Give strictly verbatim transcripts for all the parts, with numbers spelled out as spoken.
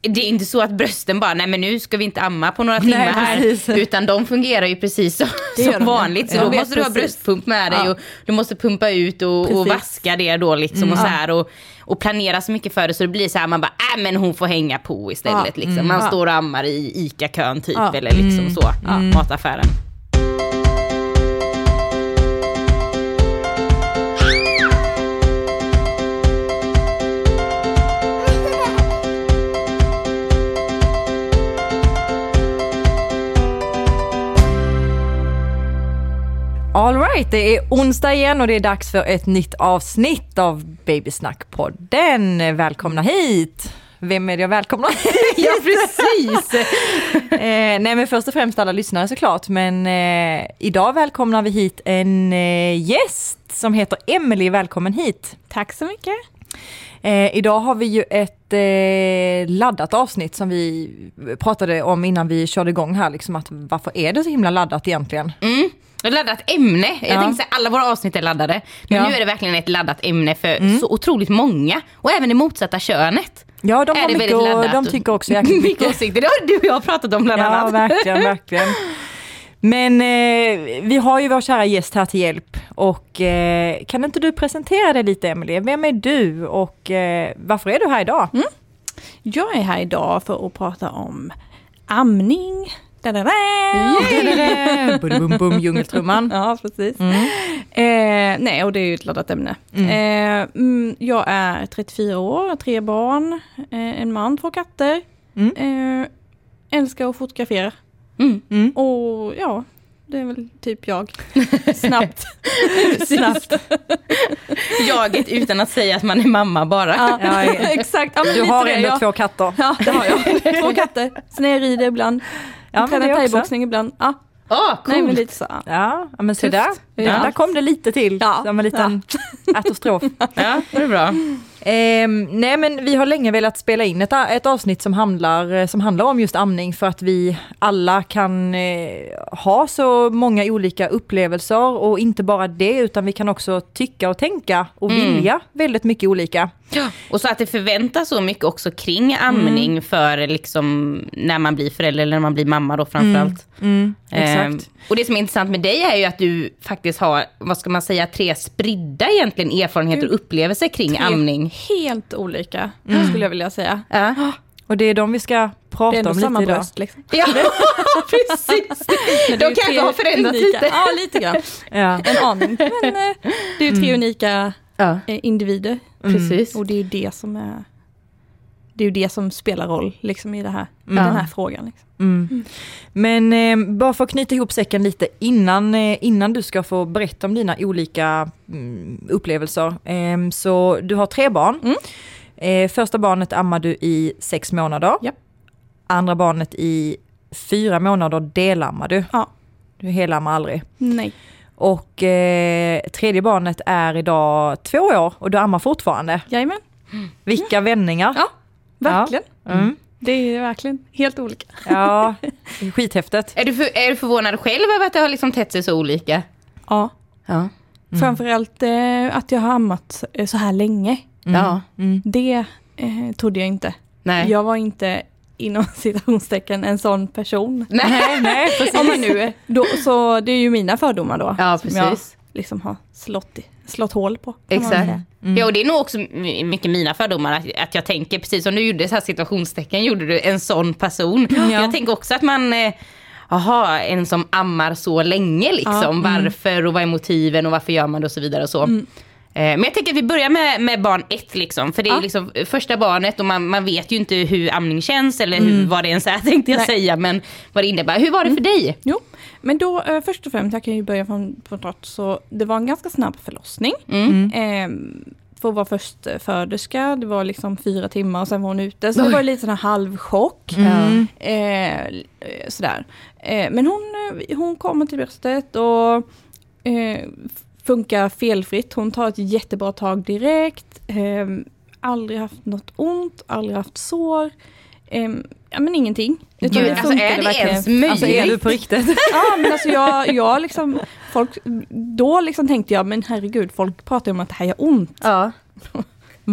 det är inte så att brösten bara, nej men nu ska vi inte amma på några timmar nej, här. Precis. Utan de fungerar ju precis som, som vanligt. Så ja, då måste du ha bröstpump med dig. Ja. Och du måste pumpa ut och, och vaska det då liksom. Mm. Och, så här, och, och planera så mycket för det. Så det blir så här, man bara, äh men hon får hänga på istället. Ja. Liksom. Man mm. står och ammar i ICA-kön typ. Ja. Eller liksom så, ja, mm. mataffären. All right, det är onsdag igen och det är dags för ett nytt avsnitt av Babysnack-podden. Välkomna hit! Vem är det jag välkomnar? Ja, precis! eh, nej, men först och främst alla lyssnare såklart. Men eh, idag välkomnar vi hit en eh, gäst som heter Emelie. Välkommen hit! Tack så mycket! Eh, idag har vi ju ett eh, laddat avsnitt som vi pratade om innan vi körde igång här. Liksom att, varför är det så himla laddat egentligen? Mm. Ett laddat ämne. Jag ja. tänkte att alla våra avsnitt är laddade. Men ja. nu är det verkligen ett laddat ämne för mm. så otroligt många. Och även det motsatta könet. Ja, de, har mycket och, de tycker också jäkligt mycket. Åsikter. Det har du och jag pratat om bland ja, annat. Ja, verkligen, verkligen. Men eh, vi har ju vår kära gäst här till hjälp. Och eh, kan inte du presentera dig lite, Emelie? Vem är du och eh, varför är du här idag? Mm. Jag är här idag för att prata om amning. Bum bum djungeltrumman. Ja, precis. Mm. Eh, nej, och det är ju ett laddat ämne. Mm. Eh, mm, jag är trettiofyra år, tre barn, eh, en man, två katter. Mm. Eh, älskar att fotografera. Mm. Mm. Och ja, det är väl typ jag. Snabbt. Snabbt. Jaget utan att säga att man är mamma bara. Ja, ja, exakt. Ja, du har ändå jag. två katter. Ja, det har jag. Två katter. Sen jag rider ibland. Ja, tränar thaiboxning ibland. Ja. Åh, oh, nej, men lite så. Ja, men så där. Ja. Ja. Där kom det lite till. Ja. Som en liten ja. apostrof. Ja, det är bra. Eh, nej, men vi har länge velat spela in ett, ett avsnitt som handlar, som handlar om just amning för att vi alla kan eh, ha så många olika upplevelser och inte bara det utan vi kan också tycka och tänka och mm. vilja väldigt mycket olika. Ja. Och så att det förväntas så mycket också kring amning mm. för liksom när man blir förälder eller när man blir mamma då framförallt. Mm. Mm. Exakt. Um, och det som är intressant med dig är ju att du faktiskt har, vad ska man säga, tre spridda egentligen erfarenheter och upplevelser kring tre amning. Helt olika mm. skulle jag vilja säga. Ja. Och det är de vi ska prata om lite samma idag. Bröst, liksom. Ja, precis. De kanske har förändrats unika. lite. Ja, lite grann. Ja. En aning. Men eh, det är ju tre mm. unika ja. eh, individer. Mm. Precis. Och det är ju det som är det är ju det som spelar roll liksom, i det här, mm. den här frågan. Liksom. Mm. Mm. Men eh, bara för att knyta ihop säcken lite innan, eh, innan du ska få berätta om dina olika mm, upplevelser. Eh, så du har tre barn. Mm. Eh, första barnet ammar du i sex månader. Ja. Andra barnet i fyra månader delammar du. Ja. Du helammar aldrig. Nej. Och eh, tredje barnet är idag två år och du ammar fortfarande. Jajamän. Mm. Vilka vändningar. Ja, verkligen. Ja. Mm. Det är verkligen helt olika. Ja, skithäftigt. Är du, för, är du förvånad själv över att det har liksom tätt sig så olika? Ja. Ja. Mm. Framförallt eh, att jag har ammat eh, så här länge. Mm. Ja. Mm. Det eh, trodde jag inte. Nej. Jag var inte inom citationstecken en sån person. Nej, nej, precis. Om man nu är. Då, så det är ju mina fördomar då. Ja, som precis. jag liksom har slått, i, slått hål på. Exakt. Mm. Ja, och det är nog också mycket mina fördomar att, att jag tänker, precis som du gjorde så här situationstecken, gjorde du en sån person. Ja. Jag tänker också att man, jaha, eh, en som ammar så länge liksom, ja. mm. varför och vad är motiven och varför gör man det och så vidare och så. Mm. Men jag tänker att vi börjar med, med barn ett liksom. För det är ja. liksom första barnet och man, man vet ju inte hur amning känns eller hur, mm. vad det ens är tänkte jag Nej. säga. Men vad det innebär. Hur var det för mm. dig? Jo, men då eh, först och främst, jag kan ju börja från, från start. Så det var en ganska snabb förlossning. Mm. Eh, för att vara förstföderska, det var liksom fyra timmar och sen var hon ute. Så Oj. det var lite sån här halvchock. Mm. Eh, sådär. Eh, men hon, hon kommer till bröstet och... Eh, funkar felfritt. Hon tar ett jättebra tag direkt. Eh, aldrig haft något ont. Aldrig haft sår. Eh, ja, men ingenting. Gud, det alltså är det ens möjligt? Alltså är du på riktigt? Ja, men alltså jag, jag liksom... Folk, då liksom tänkte jag, men herregud, folk pratar om att det här gör ont. Ja. Va?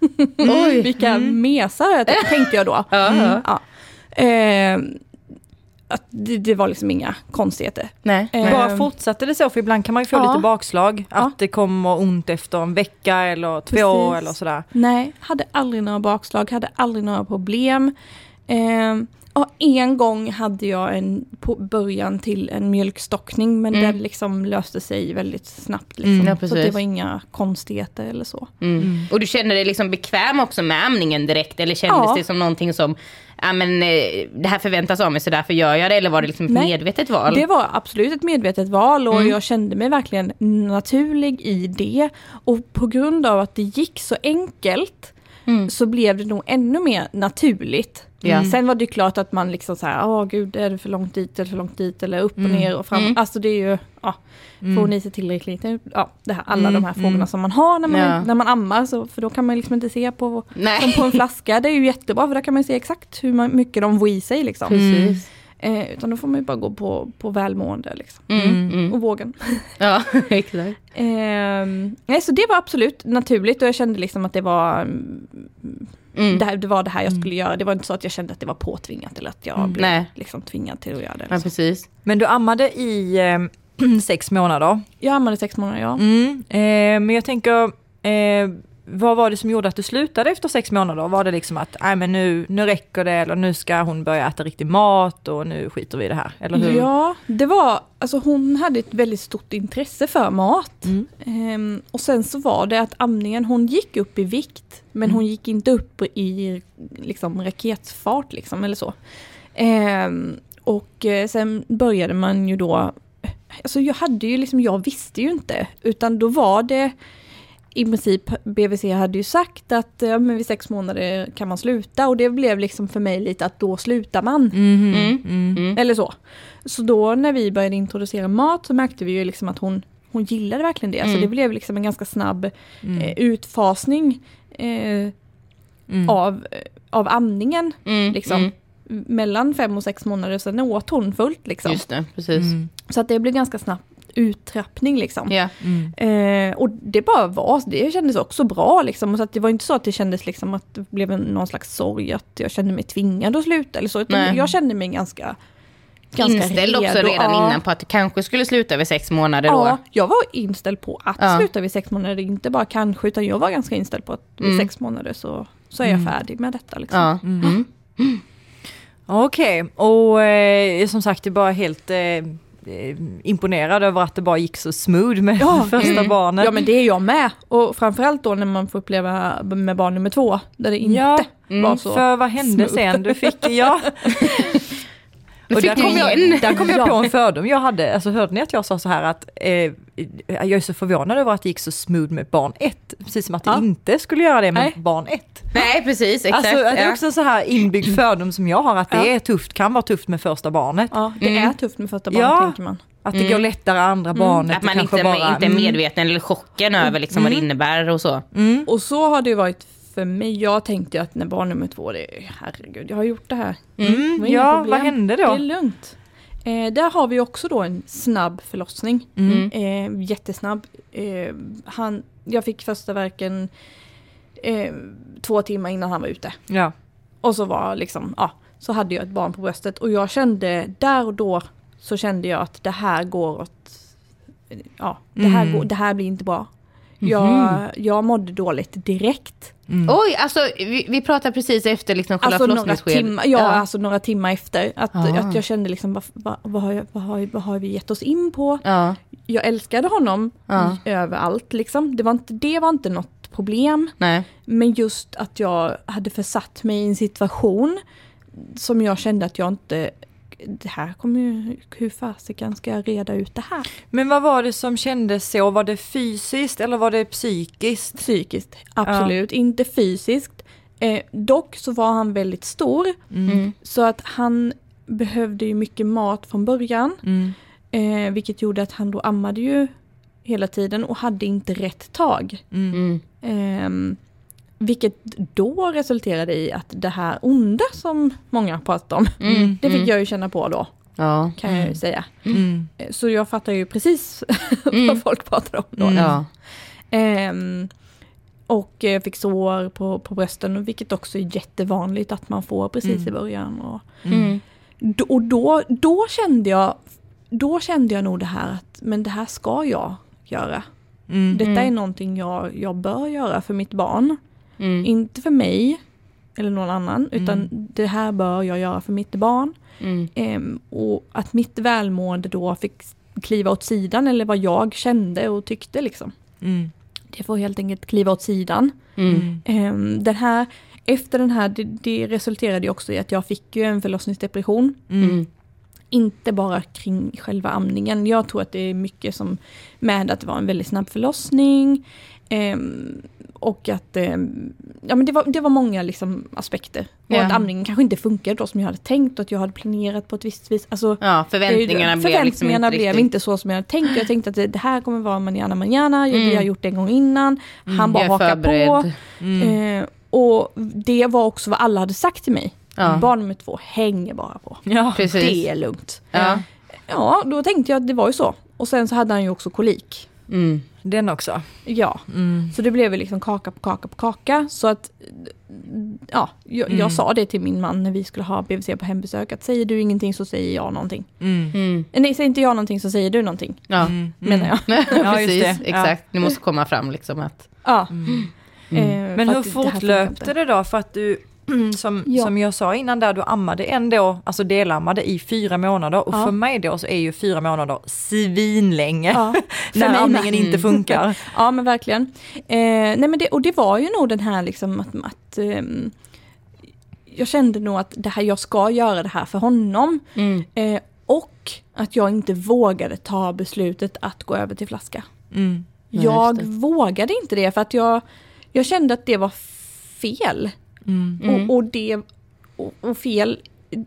Oj. Vilka mm. mesar, tänkte jag då. Mm. Ja. Eh, att det, det var liksom inga konstigheter. Nej. Eh, Bara fortsatte det så, för ibland kan man ju få ja. lite bakslag. Att ja. det kommer ont efter en vecka eller två Precis. år eller sådär. Nej, hade aldrig några bakslag, hade aldrig några problem. Eh, och en gång hade jag en på början till en mjölkstockning, men mm. den liksom löste sig väldigt snabbt. Liksom. Mm, ja, så det var inga konstigheter eller så. Mm. Mm. Och du kände dig liksom bekväm också med amningen direkt? Eller kändes ja. det som någonting som, ja men det här förväntas av mig så därför gör jag det? Eller var det liksom ett Nej, medvetet val? Det var absolut ett medvetet val och mm. jag kände mig verkligen naturlig i det. Och på grund av att det gick så enkelt mm. så blev det nog ännu mer naturligt. Mm. Sen var det klart att man liksom så här, åh gud, är det för långt dit eller för långt dit eller upp och mm. ner och fram. Mm. Alltså det är ju, ja, mm. får ni sig tillräckligt, ja, det här, alla mm. de här frågorna mm. som man har när man, ja. när man ammar, så, för då kan man liksom inte se på, som på en flaska. Det är ju jättebra, för där kan man se exakt hur man, mycket de får i sig liksom. Precis. Eh, utan då får man ju bara gå på, på välmående liksom. Mm. Mm. Och vågen. Ja, exakt. eh, nej, så det var absolut naturligt och jag kände liksom att det var Mm. Det, här, det var det här jag skulle mm. göra. Det var inte så att jag kände att det var påtvingat eller att jag mm. blev liksom tvingad till att göra det. Ja, precis. Men du ammade i eh, sex månader. Jag ammade sex månader, ja. Mm. Eh, men jag tänker, eh, vad var det som gjorde att du slutade efter sex månader? Var det liksom att nej, men nu, nu räcker det, eller nu ska hon börja äta riktig mat och nu skiter vi i det här? Eller hur? Ja, det var, alltså hon hade ett väldigt stort intresse för mat. Mm. Ehm, och sen så var det att amningen, hon gick upp i vikt, men mm. hon gick inte upp i liksom raketfart liksom, eller så. Ehm, och sen började man ju då, alltså jag hade ju liksom, jag visste ju inte, utan då var det i princip, B V C hade ju sagt att ja, men vid sex månader kan man sluta. Och det blev liksom för mig lite att då slutar man. Mm, mm, mm. Eller så. Så då när vi började introducera mat så märkte vi ju liksom att hon, hon gillade verkligen det. Mm. Så det blev liksom en ganska snabb mm. eh, utfasning eh, mm. av, av amningen. Mm, liksom. Mm. Mellan fem och sex månader, sen åt hon fullt. Liksom. Just det, precis. Mm. Så att det blev ganska snabbt uttrappning liksom. Yeah. Mm. Eh, och det bara var, det kändes också bra liksom. Så att det var inte så att det kändes liksom att det blev en, någon slags sorg att jag kände mig tvingad att sluta eller så. Utan jag kände mig ganska, ganska inställd redo. Också redan ja. innan på att det kanske skulle sluta vid sex månader då. Ja, jag var inställd på att ja. sluta vid sex månader. Inte bara kanske, utan jag var ganska inställd på att vid mm. sex månader så, så är jag mm. färdig med detta liksom. Ja. Mm. Mm. Okej, okay. och eh, som sagt det är bara helt eh, imponerad över att det bara gick så smooth med ja, första mm. barnet. Ja, men det är jag med. Och framförallt då när man får uppleva med barn nummer två, där det inte ja, mm. var så för vad hände smooth. Sen? Du fick, ja. Och där kom, jag, där kom jag på en fördom jag hade. Alltså hörde ni att jag sa så här att eh, jag är så förvånad över att det gick så smooth med barn ett. Precis som att ja. det inte skulle göra det med Nej. barn ett. Nej, precis. Exakt. Alltså det är också så här inbyggd fördom som jag har att det ja. är tufft, kan vara tufft med första barnet. Ja, det mm. är tufft med första barnet, ja. tänker man. Att det mm. går lättare andra mm. barnet. Att man inte, bara, inte är medveten eller chocken mm. över liksom mm. vad det innebär och så. Mm. Och så har det varit för mig. Jag tänkte att när barn nummer två, det är, herregud, jag har gjort det här. Mm. Det ja, problem. Vad hände då? Det är lugnt. Eh, där har vi också då en snabb förlossning. Mm. Eh, jättesnabb. Eh, han, jag fick första verken eh, två timmar innan han var ute. Ja. Och så var liksom, ja, så hade jag ett barn på bröstet. Och jag kände, där och då så kände jag att det här går åt, ja, det här, mm. går, det här blir inte bra. Jag, mm. jag mådde dåligt direkt. Mm. Oj, alltså vi, vi pratar precis efter liksom själva alltså några timmar, ja, ja, alltså några timmar efter. Att, att jag kände liksom, vad, vad, vad, har jag, vad, har, vad har vi gett oss in på? Ja. Jag älskade honom ja. överallt. Liksom. Det, var inte, det var inte något problem. Nej. Men just att jag hade försatt mig i en situation som jag kände att jag inte... Det här kommer ju, hur fasiken ska jag reda ut det här? Men vad var det som kändes så? Var det fysiskt eller var det psykiskt? Psykiskt, absolut. Ja. Inte fysiskt. Eh, dock så var han väldigt stor. Mm. Så att han behövde ju mycket mat från början. Mm. Eh, vilket gjorde att han då ammade ju hela tiden och hade inte rätt tag. Mm. Eh, Vilket då resulterade i att det här onda som många pratar om, mm, det fick mm. jag ju känna på då, ja. kan jag ju säga. Mm. Så jag fattar ju precis mm. vad folk pratar om då. Mm. Ja. Um, och eh, fick sår på, på brösten, vilket också är jättevanligt att man får precis Mm. i början. Och, Mm. då, och då, då kände jag då kände jag nog det här att men det här ska jag göra. Mm. Detta Mm. är någonting jag, jag bör göra för mitt barn. Mm. Inte för mig eller någon annan, utan Mm. det här bör jag göra för mitt barn. Mm. Ehm, och att mitt välmående då fick kliva åt sidan, eller vad jag kände och tyckte liksom. Mm. Det får helt enkelt kliva åt sidan. Mm. Ehm, den här, efter den här, det, det resulterade ju också i att jag fick ju en förlossningsdepression. Mm. Mm. Inte bara kring själva amningen. Jag tror att det är mycket som med att det var en väldigt snabb förlossning. Ehm, och att ehm, ja, men det, var, det var många liksom, aspekter. Och Ja. att amningen kanske inte funkade då som jag hade tänkt. Och att jag hade planerat på ett visst vis. Alltså, Ja, förväntningarna, det, blev, liksom förväntningarna inte blev riktigt. inte så som jag hade tänkt. Jag tänkte att det, det här kommer vara manana manana. Jag, Mm. Vi har gjort det en gång innan. Han bara Jag är hakar förberedd. på. Mm. Eh, och det var också vad alla hade sagt till mig. Ja. Barn nummer två hänger bara på. Ja. Precis. Det är lugnt. Ja. Ja, då tänkte jag att det var ju så. Och sen så hade han ju också kolik. Mm. Den också. Ja, Mm. så det blev väl liksom kaka på kaka på kaka. Så att, ja, jag, Mm. jag sa det till min man när vi skulle ha B V C på hembesök. Att säger du ingenting så säger jag någonting. Mm. Mm. Nej, säger inte jag någonting så säger du någonting. Ja. Mm. Menar jag. Ja, Precis, just det. exakt. Det måste komma fram liksom att... Ja. Mm. Eh, Men för hur att det här funkar fortlöpte inte. det då? För att du, som, Ja. som jag sa innan där, du ammade ändå, alltså delammade i fyra månader. Och Ja. för mig då så är ju fyra månader svinlänge. Ja, för när mig amningen med. inte funkar. Ja, men verkligen. Eh, nej, men det, och det var ju nog den här liksom att, att ehm, jag kände nog att det här, jag ska göra det här för honom. Mm. Eh, och att jag inte vågade ta beslutet att gå över till flaska. Mm. Nej, Jag just det. vågade inte det för att jag, jag kände att det var fel. Mm. Mm. Och, och, det, och, och fel,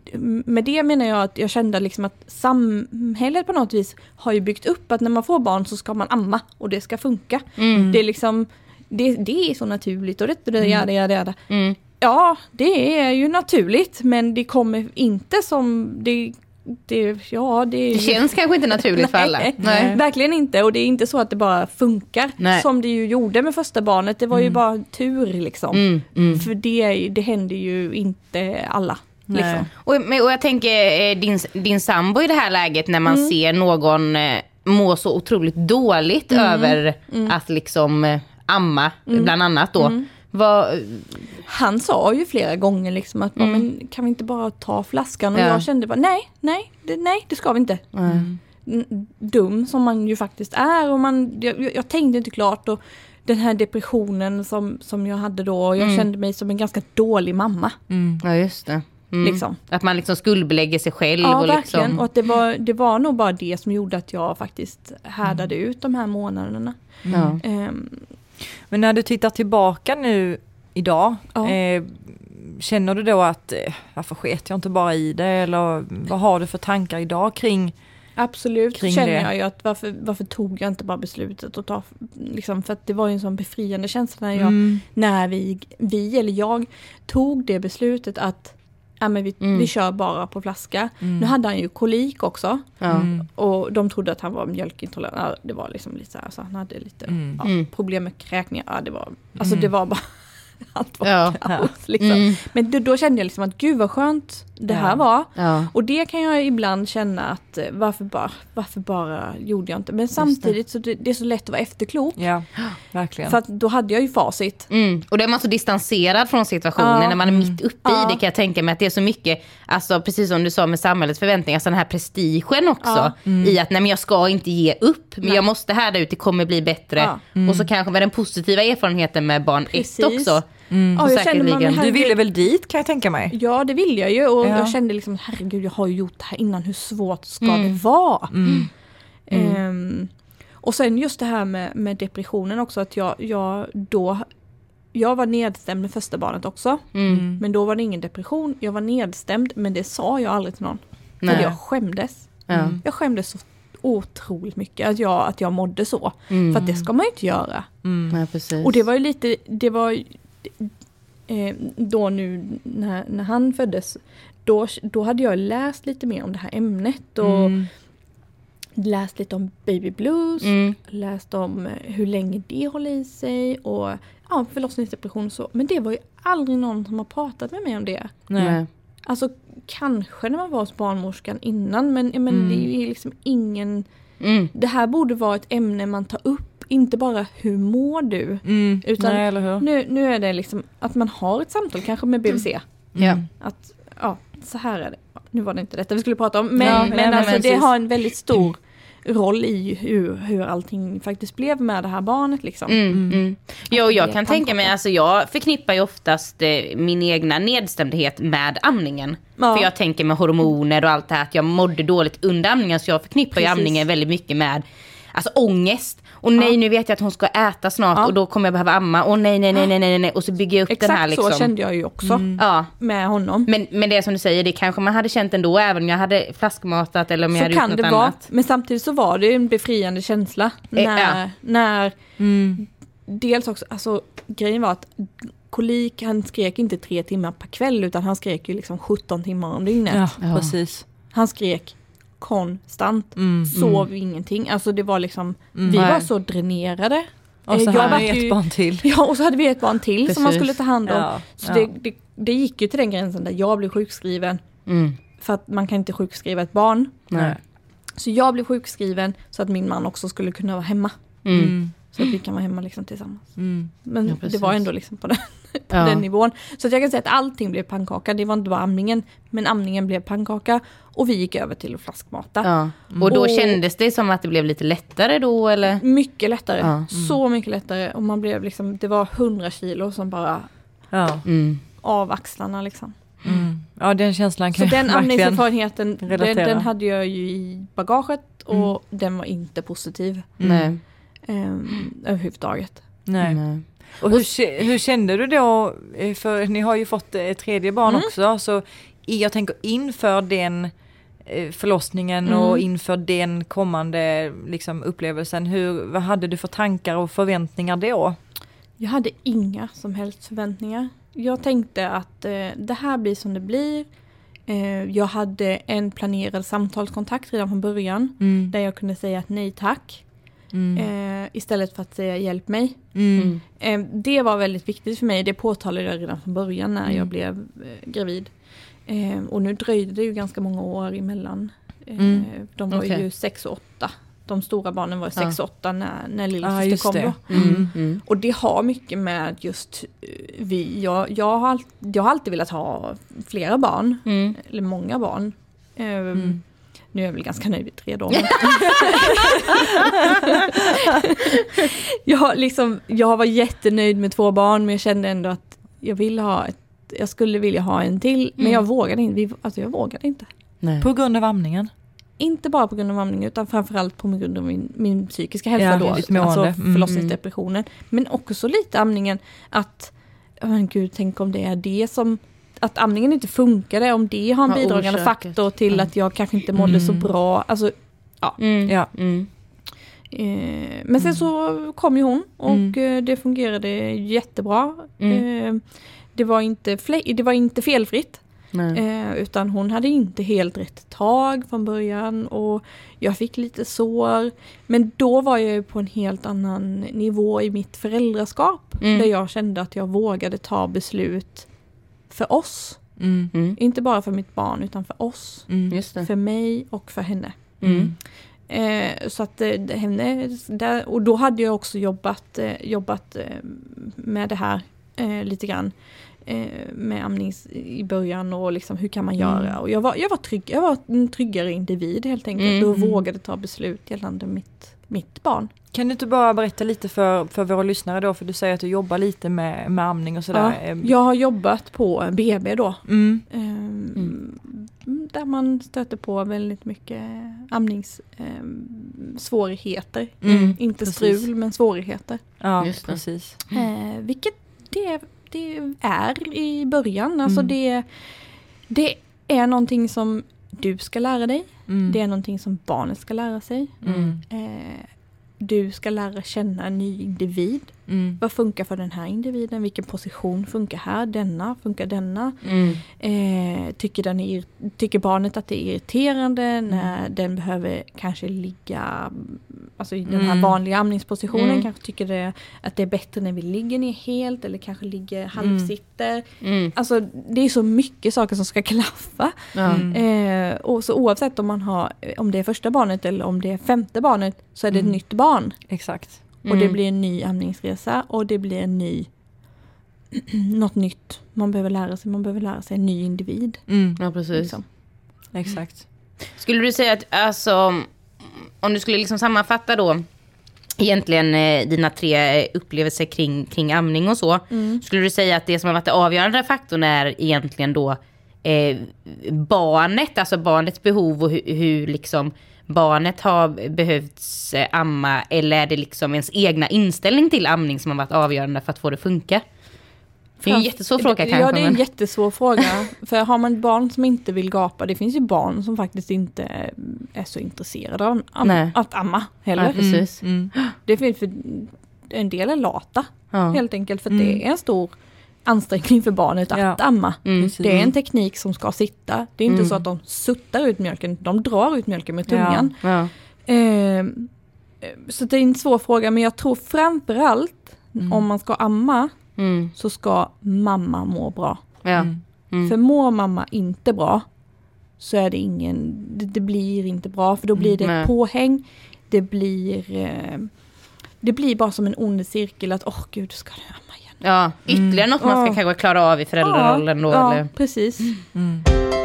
med det menar jag att jag kände liksom att samhället på något vis har ju byggt upp att när man får barn så ska man amma och det ska funka. Mm. Det är liksom, det, det är så naturligt och det, det, det, det, det, det. Mm. Ja, det är ju naturligt men det kommer inte som, det, det, ja det, Det känns kanske inte naturligt för alla. Nej, Nej. verkligen inte. Och det är inte så att det bara funkar Nej. som det ju gjorde med första barnet. Det var ju bara tur liksom. Mm. Mm. För det, det händer ju inte alla. Nej. Liksom. Och, men- och jag tänker eh, din, din sambo i det här läget när man Mm. ser någon eh, må så otroligt dåligt Mm. över att liksom eh, amma bland annat då. Mm. Vad, Han sa ju flera gånger liksom att Mm. men, kan vi inte bara ta flaskan? Och Ja. jag kände bara nej, nej, det, nej det ska vi inte. mm. N- Dum som man ju faktiskt är. Och man, jag, jag- jag tänkte inte klart och den här depressionen som, som jag hade då. Och jag Mm. kände mig som en ganska dålig mamma. Mm. Ja, just det. Mm. Liksom. Att man liksom skuldbelägger sig själv. Ja, och verkligen. liksom, Och att det var, det var nog bara det som gjorde att jag faktiskt härdade ut de här månaderna. ja. Ehm, Men när du tittar tillbaka nu idag, Ja. eh, känner du då att eh, varför sket jag inte bara i det? Eller vad har du för tankar idag kring? absolut Kring känner det. jag ju att varför, varför tog jag inte bara beslutet att ta, liksom, för att det var ju en sån befriande känsla när, jag, Mm. när vi, vi eller jag tog det beslutet att ja, men vi, Mm. vi kör bara på flaska. Mm. Nu hade han ju kolik också. Ja. Mm. Och de trodde att han var mjölkintolerant. Ja, det var liksom lite så här, så han hade lite Mm. ja, Mm. problem med kräkningar. Ja, det var, alltså Mm. det var bara allt var Ja. kaos, liksom. Mm. Men då, då kände jag liksom att gud vad skönt det Ja. här var. Ja. Och det kan jag ibland känna att eh, varför bara, varför bara gjorde jag inte. Men samtidigt så det, det är så lätt att vara efterklok. Ja, verkligen. För att då hade jag ju facit. Mm. Och då är man så distanserad från situationen Ja. när man är mitt uppe Ja. i det, kan jag tänka mig att det är så mycket, alltså precis som du sa med samhällets förväntningar, alltså den här prestigen också Ja. i att nej men jag ska inte ge upp, men Nej. jag måste härda ut, det kommer bli bättre. Ja. Och så kanske med den positiva erfarenheten med barn Precis. ett också. Mm. Ja, jag kände, men säkerligen. Du herregud- ville väl dit kan jag tänka mig? Ja, det vill jag ju. Och Ja. jag kände liksom, herregud, jag har ju gjort det här innan. Hur svårt ska Mm. det vara? Mm. Ehm, och sen just det här med, med depressionen också. Att jag, jag då... Jag var nedstämd med första barnet också. Mm. Men då var det ingen depression. Jag var nedstämd, men det sa jag aldrig till någon. För Nej. jag skämdes. Ja. Jag skämdes så otroligt mycket att jag, att jag mådde så. Mm. För att det ska man ju inte göra. Mm. Ja, precis. Och det var ju lite, det var eh, då nu när, när han föddes, då, då hade jag läst lite mer om det här ämnet och Mm. läst lite om baby blues, Mm. läst om hur länge det håller i sig och ja, förlossningsdepression så. Men det var ju aldrig någon som har pratat med mig om det. Nej. Alltså kanske när man var hos barnmorskan innan, men, men Mm. det är ju liksom ingen... Mm. Det här borde vara ett ämne man tar upp, inte bara hur mår du? Mm. Utan Nej, eller hur? nu, nu är det liksom att man har ett samtal, kanske med B V C. Ja. Att, ja, så här är det. Nu var det inte detta vi skulle prata om, men, Ja, men, nej, men alltså, det precis. har en väldigt stor roll i hur, hur allting faktiskt blev med det här barnet liksom. Mm, mm. Jo, det jag är kan tänka mig, pannkaka. alltså jag förknippar ju oftast eh, min egna nedstämdhet med amningen. Ja. För jag tänker med hormoner och allt det här, att jag mådde dåligt under amningen, så jag förknippar ju Precis. amningen väldigt mycket med alltså ångest. Och nej, Ja. nu vet jag att hon ska äta snart Ja. och då kommer jag behöva amma. Och nej, nej, nej, nej, nej, nej. Och så bygger jag upp Exakt den här liksom. så kände jag ju också Mm. Ja. med honom. Men, men det är som du säger, det kanske man hade känt ändå, även om jag hade flaskmatat eller om jag Så hade gjort kan något det vara, annat. men samtidigt så var det en befriande känsla. Eh, När, ja. när Mm. dels också, alltså grejen var att kolik, han skrek inte tre timmar per kväll, utan han skrek ju liksom sjutton timmar om dygnet. Ja, Ja. precis. Han skrek konstant, Mm. sov ingenting. Alltså det var liksom, Mm. vi Nej. var så dränerade. Och Eh, så jag har var vi ju- ett barn till. Ja, och så hade vi ett barn till som man Precis. skulle ta hand om. Ja, Så ja. Det, det, det gick ju till den gränsen där jag blev sjukskriven. Mm. För att man kan inte sjukskriva ett barn. Nej. Så jag blev sjukskriven så att min man också skulle kunna vara hemma. Mm. Mm. Så att vi kan vara hemma liksom tillsammans. Mm. Men Ja, det precis. var ändå liksom på den, på Ja. den nivån. Så att jag kan säga att allting blev pannkaka. Det var inte bara amningen. Men amningen blev pannkaka. Och vi gick över till att flaskmata. Ja. Och då Och- kändes det som att det blev lite lättare då, eller? Mycket lättare. Ja. Så mycket lättare. Och man blev liksom, det var hundra kilo som bara Ja. Mm. av axlarna liksom. Mm. Ja, den känslan Så kan den jag verkligen... amningserfarenheten, den, relatera. den hade jag ju i bagaget. Och den var inte positiv. Nej. Um, överhuvudtaget. Nej. Nej. Och hur, kä- hur kände du då, eh, för ni har ju fått ett tredje barn Mm. också, så i- jag tänker inför den eh, förlossningen Mm. och inför den kommande liksom, upplevelsen, hur, vad hade du för tankar och förväntningar då? Jag hade inga som helst förväntningar. Jag tänkte att eh, det här blir som det blir. Eh, jag hade en planerad samtalskontakt redan från början. Mm. Där jag kunde säga att nej tack. Mm. Eh, istället för att säga hjälp mig. Mm. Eh, det var väldigt viktigt för mig. Det påtalade jag redan från början när Mm. jag blev eh, gravid. Eh, och nu dröjde det ju ganska många år emellan. Eh, Mm. De var Okej. ju sex och åtta. De stora barnen var sex Ja. och åtta när, när Ja, lillasyster just kom det. då. Mm. Mm. Och det har mycket med just eh, vi. Jag, jag, har, all, jag har alltid velat ha flera barn. Mm. Eller många barn. Eh, Mm. Nu är jag väl ganska nöjd vid tre då. men- jag, har liksom, jag var jättenöjd med två barn, men jag kände ändå att jag vill ha ett, jag skulle vilja ha en till, men Mm. jag vågade inte. Vi- Alltså jag vågade inte. Nej. På grund av amningen? Inte bara på grund av amning, utan framförallt på grund av min, min psykiska hälsa Ja, då. ditt mående. Alltså Mm. förlossningsdepressionen. Men också lite amningen att, oh men gud, tänk om det är det som, att amningen inte funkade, om det har en Har bidragande orsakat. faktor till Ja. att jag kanske inte mådde så Mm. bra. Alltså, Mm. Ja. Mm. eh, men sen så kom ju hon och Mm. eh, det fungerade jättebra. Mm. Eh, det, var inte fle- det var inte felfritt. Nej. Eh, utan hon hade inte helt rätt tag från början och jag fick lite sår. Men då var jag ju på en helt annan nivå i mitt föräldraskap. Mm. Där jag kände att jag vågade ta beslut för oss. Mm. Mm. Inte bara för mitt barn utan för oss. Mm. Just det. För mig och för henne. Mm. Eh, så att eh, henne, där, och då hade jag också jobbat, eh, jobbat eh, med det här eh, lite grann. Eh, med amning i början och liksom hur kan man Mm. göra. Och jag var, jag var, trygg, jag var en tryggare individ helt enkelt. Mm. Och vågade ta beslut gällande mitt, mitt barn. Kan du inte bara berätta lite för, för våra lyssnare då, för du säger att du jobbar lite med, med amning och Ja, sådär. Ehm, jag har jobbat på B B då. Mm. Ehm, Mm. Där man stöter på väldigt mycket amningssvårigheter. Mm. Inte precis. strul men svårigheter. Ja, Just det. precis. Eh, vilket det, det är i början. Alltså Mm. det, det är någonting som du ska lära dig. Mm. Det är någonting som barnet ska lära sig. Mm. Eh, du ska lära känna en ny individ. Mm. Vad funkar för den här individen? Vilken position funkar här? Denna? Funkar denna? Mm. Eh, tycker, den är, tycker barnet att det är irriterande när den behöver kanske ligga alltså i den här Mm. vanliga amningspositionen, Mm. kanske tycker det, att det är bättre när vi ligger ner helt eller kanske ligger halvsitter. Mm. Alltså det är så mycket saker som ska klaffa. Ja. Eh, och så oavsett om man har, om det är första barnet eller om det är femte barnet, så är det Mm. ett nytt barn. Exakt. Och det Mm. blir en ny amningsresa och det blir en ny något nytt. Man behöver lära sig, man behöver lära sig en ny individ. Mm. Ja, precis. Liksom. Exakt. Skulle du säga att, alltså, om du skulle liksom sammanfatta då egentligen eh, dina tre upplevelser kring, kring amning och så, Mm. skulle du säga att det som har varit det avgörande faktorn är egentligen då eh, barnet, alltså barnets behov och hu- hur liksom barnet har behövts eh, amma, eller är det liksom ens egna inställning till amning som har varit avgörande för att få det att funka? Det är ju en jättesvår fråga kanske. Ja, det är en men... jättesvår fråga. För har man ett barn som inte vill gapa, det finns ju barn som faktiskt inte är så intresserade av am- Nej. att amma heller. Ja, precis. Mm. Det finns för en del är lata Ja. helt enkelt, för Mm. det är en stor ansträngning för barnet att Ja. amma. Mm. Precis. Det är en teknik som ska sitta. Det är inte Mm. så att de suttar ut mjölken, de drar ut mjölken med tungan. Ja. Eh, så det är en svår fråga, men jag tror framförallt Mm. om man ska amma Mm. så ska mamma må bra. Ja. Mm. Mm. För mår mamma inte bra så är det ingen, det, det blir inte bra, för då blir det Nej. ett påhäng. Det blir eh, det blir bara som en ond cirkel att åh gud, ska du amma igen? Ja, ytterligare Mm. något man ska Ja. kanske klara av i föräldrarollen då. ja, Eller? precis. Mm.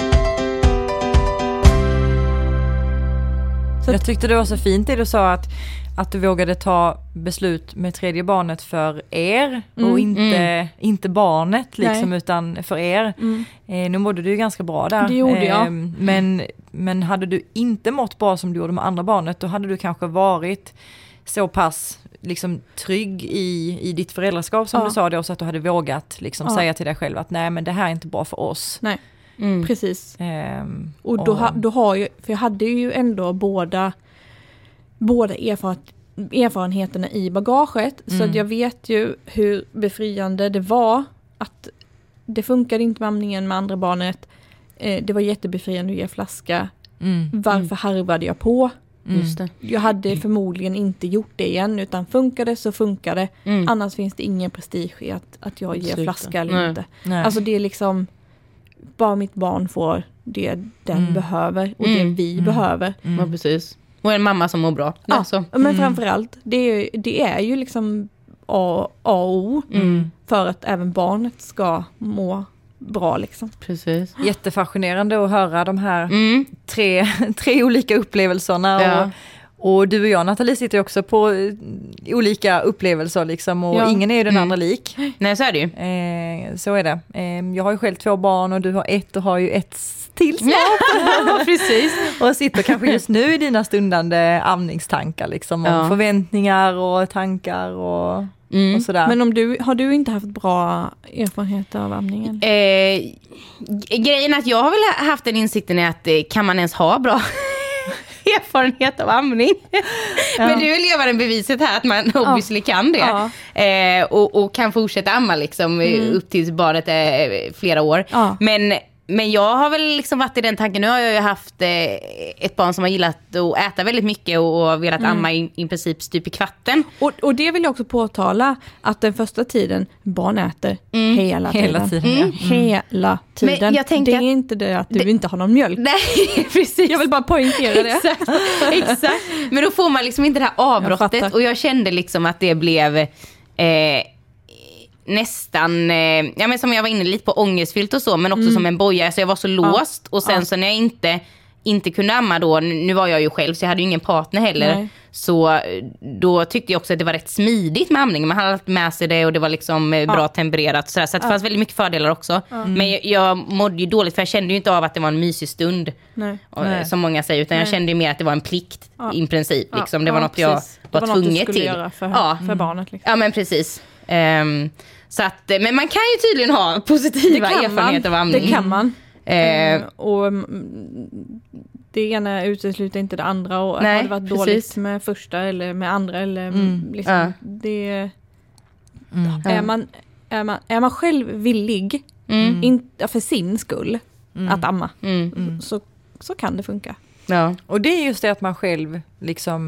Så att- Jag tyckte det var så fint det du sa, att, att du vågade ta beslut med tredje barnet för er Mm. och inte, Mm. inte barnet liksom, Nej. utan för er. Mm. Eh, nu mådde du ju ganska bra där. Det gjorde jag. Eh, men, men hade du inte mått bra som du gjorde med andra barnet, då hade du kanske varit så pass liksom, trygg i, i ditt föräldraskap som Ja. du sa då, så att du hade vågat liksom, Ja. säga till dig själv att nej, men det här är inte bra för oss. Nej, Mm. precis. Ehm, Och då, ha, då har ju, för jag hade ju ändå båda, båda erfar, erfarenheterna i bagaget. Så Mm. att jag vet ju hur befriande det var att det funkade inte med amningen med andra barnet. Eh, det var jättebefriande att ge flaska. mm, Varför harvade jag på? mm. Just det. Jag hade förmodligen inte gjort det igen, utan funkade så funkade. Mm. Annars finns det ingen prestige i att, att jag ger Sluta. flaska eller Nej. inte. Nej. Alltså det är liksom, bara mitt barn får det den Mm. behöver och Mm. det vi Mm. behöver. Mm. Ja, precis. Och en mamma som mår bra. Ja, Alltså. men Mm. framförallt, det är, det är ju liksom A, A och O Mm. för att även barnet ska må bra liksom. Precis. Jättefascinerande att höra de här Mm. tre, tre olika upplevelserna. Ja. Och, och du och jag, Nathalie, sitter ju också på eh, olika upplevelser liksom, och Ja. ingen är ju den Mm. andra lik. Nej, så är det ju. Eh, så är det. Eh, jag har ju själv två barn och du har ett och har ju ett till snart. Ja, precis. Och sitter kanske just nu i dina stundande amningstankar liksom, om Ja. förväntningar och tankar och, Mm. och sådär. Men om du, har du inte haft bra erfarenheter av amningen? Eh, grejen är att jag har väl haft den insikten i att eh, kan man ens ha bra erfarenhet av amning? Men du är levande beviset här att man obviously kan det. Ja. Eh, och, och kan fortsätta amma liksom, eh, Mm. upp tills barnet är eh, flera år. Ja. Men, men jag har väl liksom varit i den tanken. Nu har jag ju haft eh, ett barn som har gillat att äta väldigt mycket och, och velat amma i, i princip stup i kvarten. Och, och det vill jag också påtala, att den första tiden barn äter Mm. hela tiden. Hela tiden, ja. Mm. Hela tiden. Men jag tänker det är att- inte det att du det- inte har någon mjölk. Nej, precis. Jag vill bara poängtera det. Exakt, exakt. Men då får man liksom inte det här Jag avbrottet. fattar. Och jag kände liksom att det blev eh, nästan, eh, ja men som jag var inne lite på, ångestfyllt och så, men också som en boja. Så jag var så låst. Och sen Ja. så när jag inte, inte kunde amma då, nu var jag ju själv så jag hade ju ingen partner heller. Nej. Så eh, då tyckte jag också att det var rätt smidigt med amning. Man hade alltid med sig det och det var liksom eh, bra Ja. tempererat. Och sådär. Så att det fanns väldigt mycket fördelar också. Men jag, jag mådde ju dåligt för jag kände ju inte av att det var en mysig stund. Nej. Och, Nej. som många säger, utan jag Nej. kände ju mer att det var en plikt Ja. i princip. Ja. Liksom. Det var Ja, något jag precis. var, det var något du tvungen skulle till. göra för, Ja. för barnet. Liksom. Ja, men precis. Ehm, så att, men man kan ju tydligen ha positiva erfarenheter av amning. Det kan man. Eh, Eh, och mm, det ena utesluter inte det andra. Och Nej, har det varit precis. dåligt med första eller med andra eller Mm. liksom, Ja. det, Mm. är, man, är, man, är man själv villig, mm, inte för sin skull, Mm. att amma, mm, Mm. så, så kan det funka. ja. Och det är just det att man själv liksom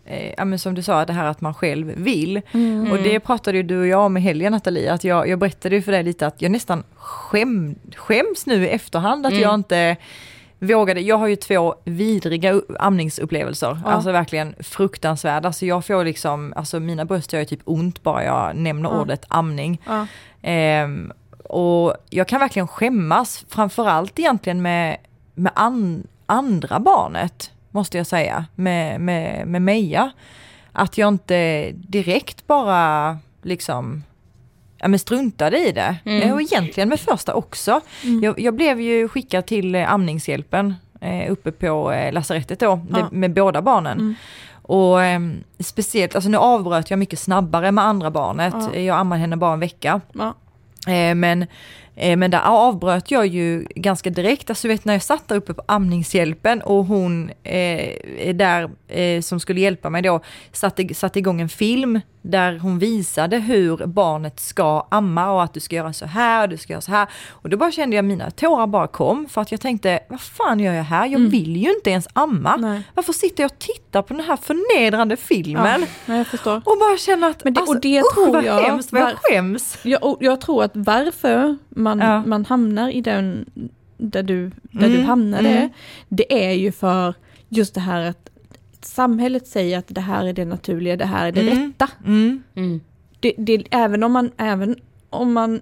eh, ja, men som du sa, det här att man själv vill. Mm. Och det pratade ju du och jag om i helgen, Nathalie, att jag, jag berättade ju för dig lite att jag nästan skäm, skäms nu i efterhand att mm. jag inte vågade. Jag har ju två vidriga amningsupplevelser, ja. Alltså verkligen fruktansvärda. Så jag får liksom, alltså mina bröst gör ju typ ont bara jag nämner ja. ordet amning. Ja. Ehm, och jag kan verkligen skämmas, framförallt egentligen med, med an, andra barnet, måste jag säga, med, med, med Meja. Att jag inte direkt bara liksom ja, men struntade i det. Mm. Och egentligen med första också. Mm. Jag, jag blev ju skickad till amningshjälpen eh, uppe på eh, lasarettet då, ja. det, med båda barnen. Mm. Och eh, speciellt, alltså nu avbröt jag mycket snabbare med andra barnet. Ja. Jag ammade henne bara en vecka. Ja. Eh, men, eh, men där avbröt jag ju ganska direkt. Alltså vet när jag satt där uppe på amningshjälpen och hon eh, där eh, som skulle hjälpa mig då satte, satte igång en film där hon visade hur barnet ska amma och att du ska göra så här och du ska göra så här. Och då bara kände jag mina tårar bara kom för att jag tänkte, vad fan gör jag här? Jag mm. vill ju inte ens amma. Nej. Varför sitter jag och tittar på den här förnedrande filmen? Ja, jag förstår. Och bara känner att, men det, alltså, och det usch, tror vad jag, hemskt, vad jag skäms. Jag, jag tror att varför man, ja. man hamnar i den där du, där mm. du hamnade, mm. det är ju för just det här att samhället säger att det här är det naturliga, det här är det mm. rätta. Mm. Mm. Det, det, även om man även om man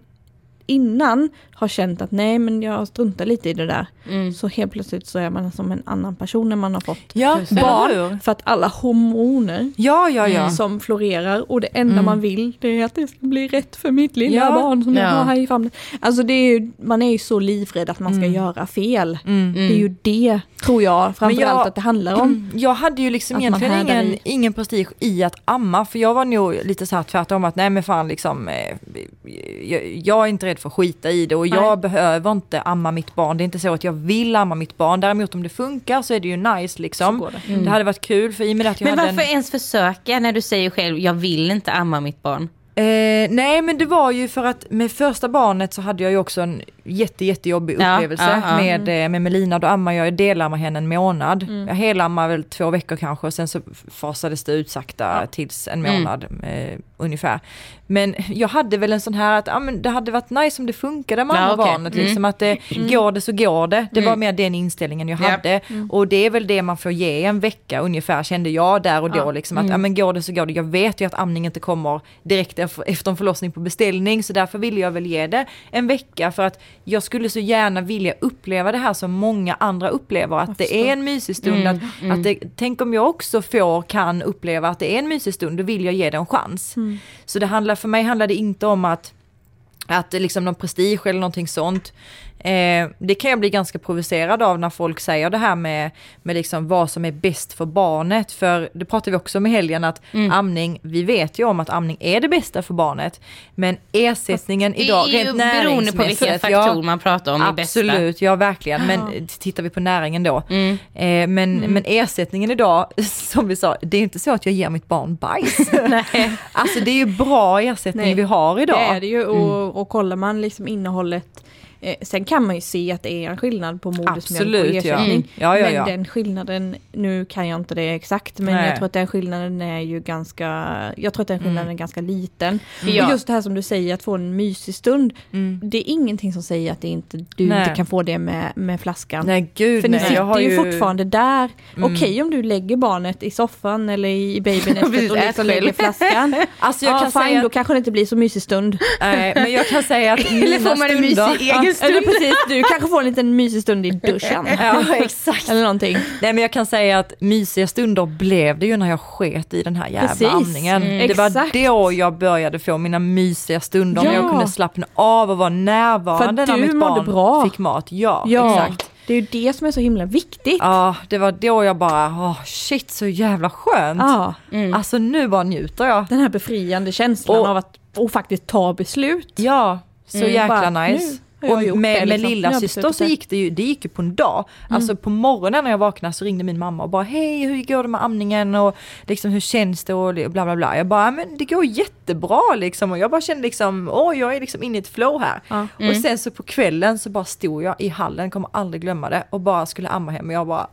innan har känt att nej men jag struntar lite i det där mm. så helt plötsligt så är man som en annan person när man har fått ja, barn för att alla hormoner ja, ja, ja. som florerar och det enda mm. man vill det är att det ska bli rätt för mitt lilla ja. barn som ja. jag har här i famnen. Alltså det är ju, man är ju så livrädd att man ska mm. göra fel. Mm. Det är ju det tror jag framförallt att det handlar om. Jag hade ju liksom egentligen ingen, ingen prestige i att amma för jag var nog lite så här tvärtom att nej men fan liksom eh, jag, jag är inte rädd för att skita i det och jag Nej. behöver inte amma mitt barn. Det är inte så att jag vill amma mitt barn. Däremot om det funkar så är det ju nice liksom. Det. Mm. det hade varit kul för i och med att jag Men hade varför en... ens försöka när du säger själv jag vill inte amma mitt barn? Eh, nej men det var ju för att med första barnet så hade jag ju också en jätte, jättejobbig upplevelse ja, ja, ja. Med, med Melina. Då ammar jag delar med henne en månad. Mm. Jag helammar väl två veckor kanske och sen så fasades det ut sakta ja. tills en månad mm. eh, ungefär. Men jag hade väl en sån här att ja, men det hade varit nice om det funkade med andra ja, okay. barnet. Liksom, mm. Att det mm. går det så går det. Det mm. var mer den inställningen jag hade. Yep. Mm. Och det är väl det man får ge en vecka ungefär kände jag där och då. Ja. Liksom, att mm. ja, men går det så går det. Jag vet ju att amning inte kommer direkt efter en förlossning på beställning så därför ville jag väl ge det en vecka för att jag skulle så gärna vilja uppleva det här som många andra upplever att det är en mysig stund mm. att, mm. att det, tänk om jag också får kan uppleva att det är en mysig stund då vill jag ge det en chans. Mm. Så det handlar, för mig handlar det inte om att att liksom någon prestige eller någonting sånt. Eh, det kan jag bli ganska provocerad av när folk säger det här med, med liksom vad som är bäst för barnet. För det pratade vi också om i helgen att mm. amning, vi vet ju om att amning är det bästa för barnet. Men ersättningen det idag rent näringsmässigt. Beroende på vilken faktor ja, man pratar om absolut, bästa. Absolut, ja verkligen. Men ja. tittar vi på näringen då. Mm. Eh, men, mm. men ersättningen idag, som vi sa, det är inte så att jag ger mitt barn bajs. Nej. Alltså det är ju bra ersättning Nej. vi har idag. Det är det ju och, mm. och kollar man liksom innehållet Eh, sen kan man ju se att det är en skillnad på modersmjölk och ersättning. Ja. Ja, ja, ja. Men den skillnaden, nu kan jag inte det exakt, men Nej. jag tror att den skillnaden är ju ganska, jag tror att den skillnaden mm. är ganska liten. Ja. Och just det här som du säger, att få en mysig stund, mm. det är ingenting som säger att det inte, du Nej. inte kan få det med, med flaskan. Nej, gud, För nej. ni sitter jag har ju ju fortfarande där. Mm. Okej okay, om du lägger barnet i soffan eller i babynästet och liksom lägger flaskan. Alltså jag ja, kan fine, säga att... då kanske det inte blir så mysig stund. Nej, men jag kan säga att eller får man en mysig egen stund? Eller precis, du kanske får en liten mysig stund i duschen. Ja, exakt. Eller någonting. Nej, men jag kan säga att mysiga stunder blev det ju när jag sket i den här jävla precis. amningen. Mm, det var exakt. då jag började få mina mysiga stunder ja. när jag kunde slappna av och vara närvarande när mitt barn bra. fick mat. Ja, ja, exakt. Det är ju det som är så himla viktigt. Ja, det var då jag bara, oh, shit, så jävla skönt. Ja. Mm. Alltså nu bara njuter jag. Den här befriande känslan och, av att och faktiskt ta beslut. Ja, så mm. jäkla bara, nice. Nu. Och med, med liksom. lilla syster så gick det ju, det gick ju på en dag. Mm. Alltså på morgonen när jag vaknade så ringde min mamma och bara hej, hur går det med amningen och liksom hur känns det och bla bla bla. Jag bara, men det går jättebra liksom och jag bara kände liksom, åh jag är liksom inne i ett flow här. Ja. Mm. Och sen så på kvällen så bara stod jag i hallen, kommer aldrig glömma det och bara skulle amma hem och jag bara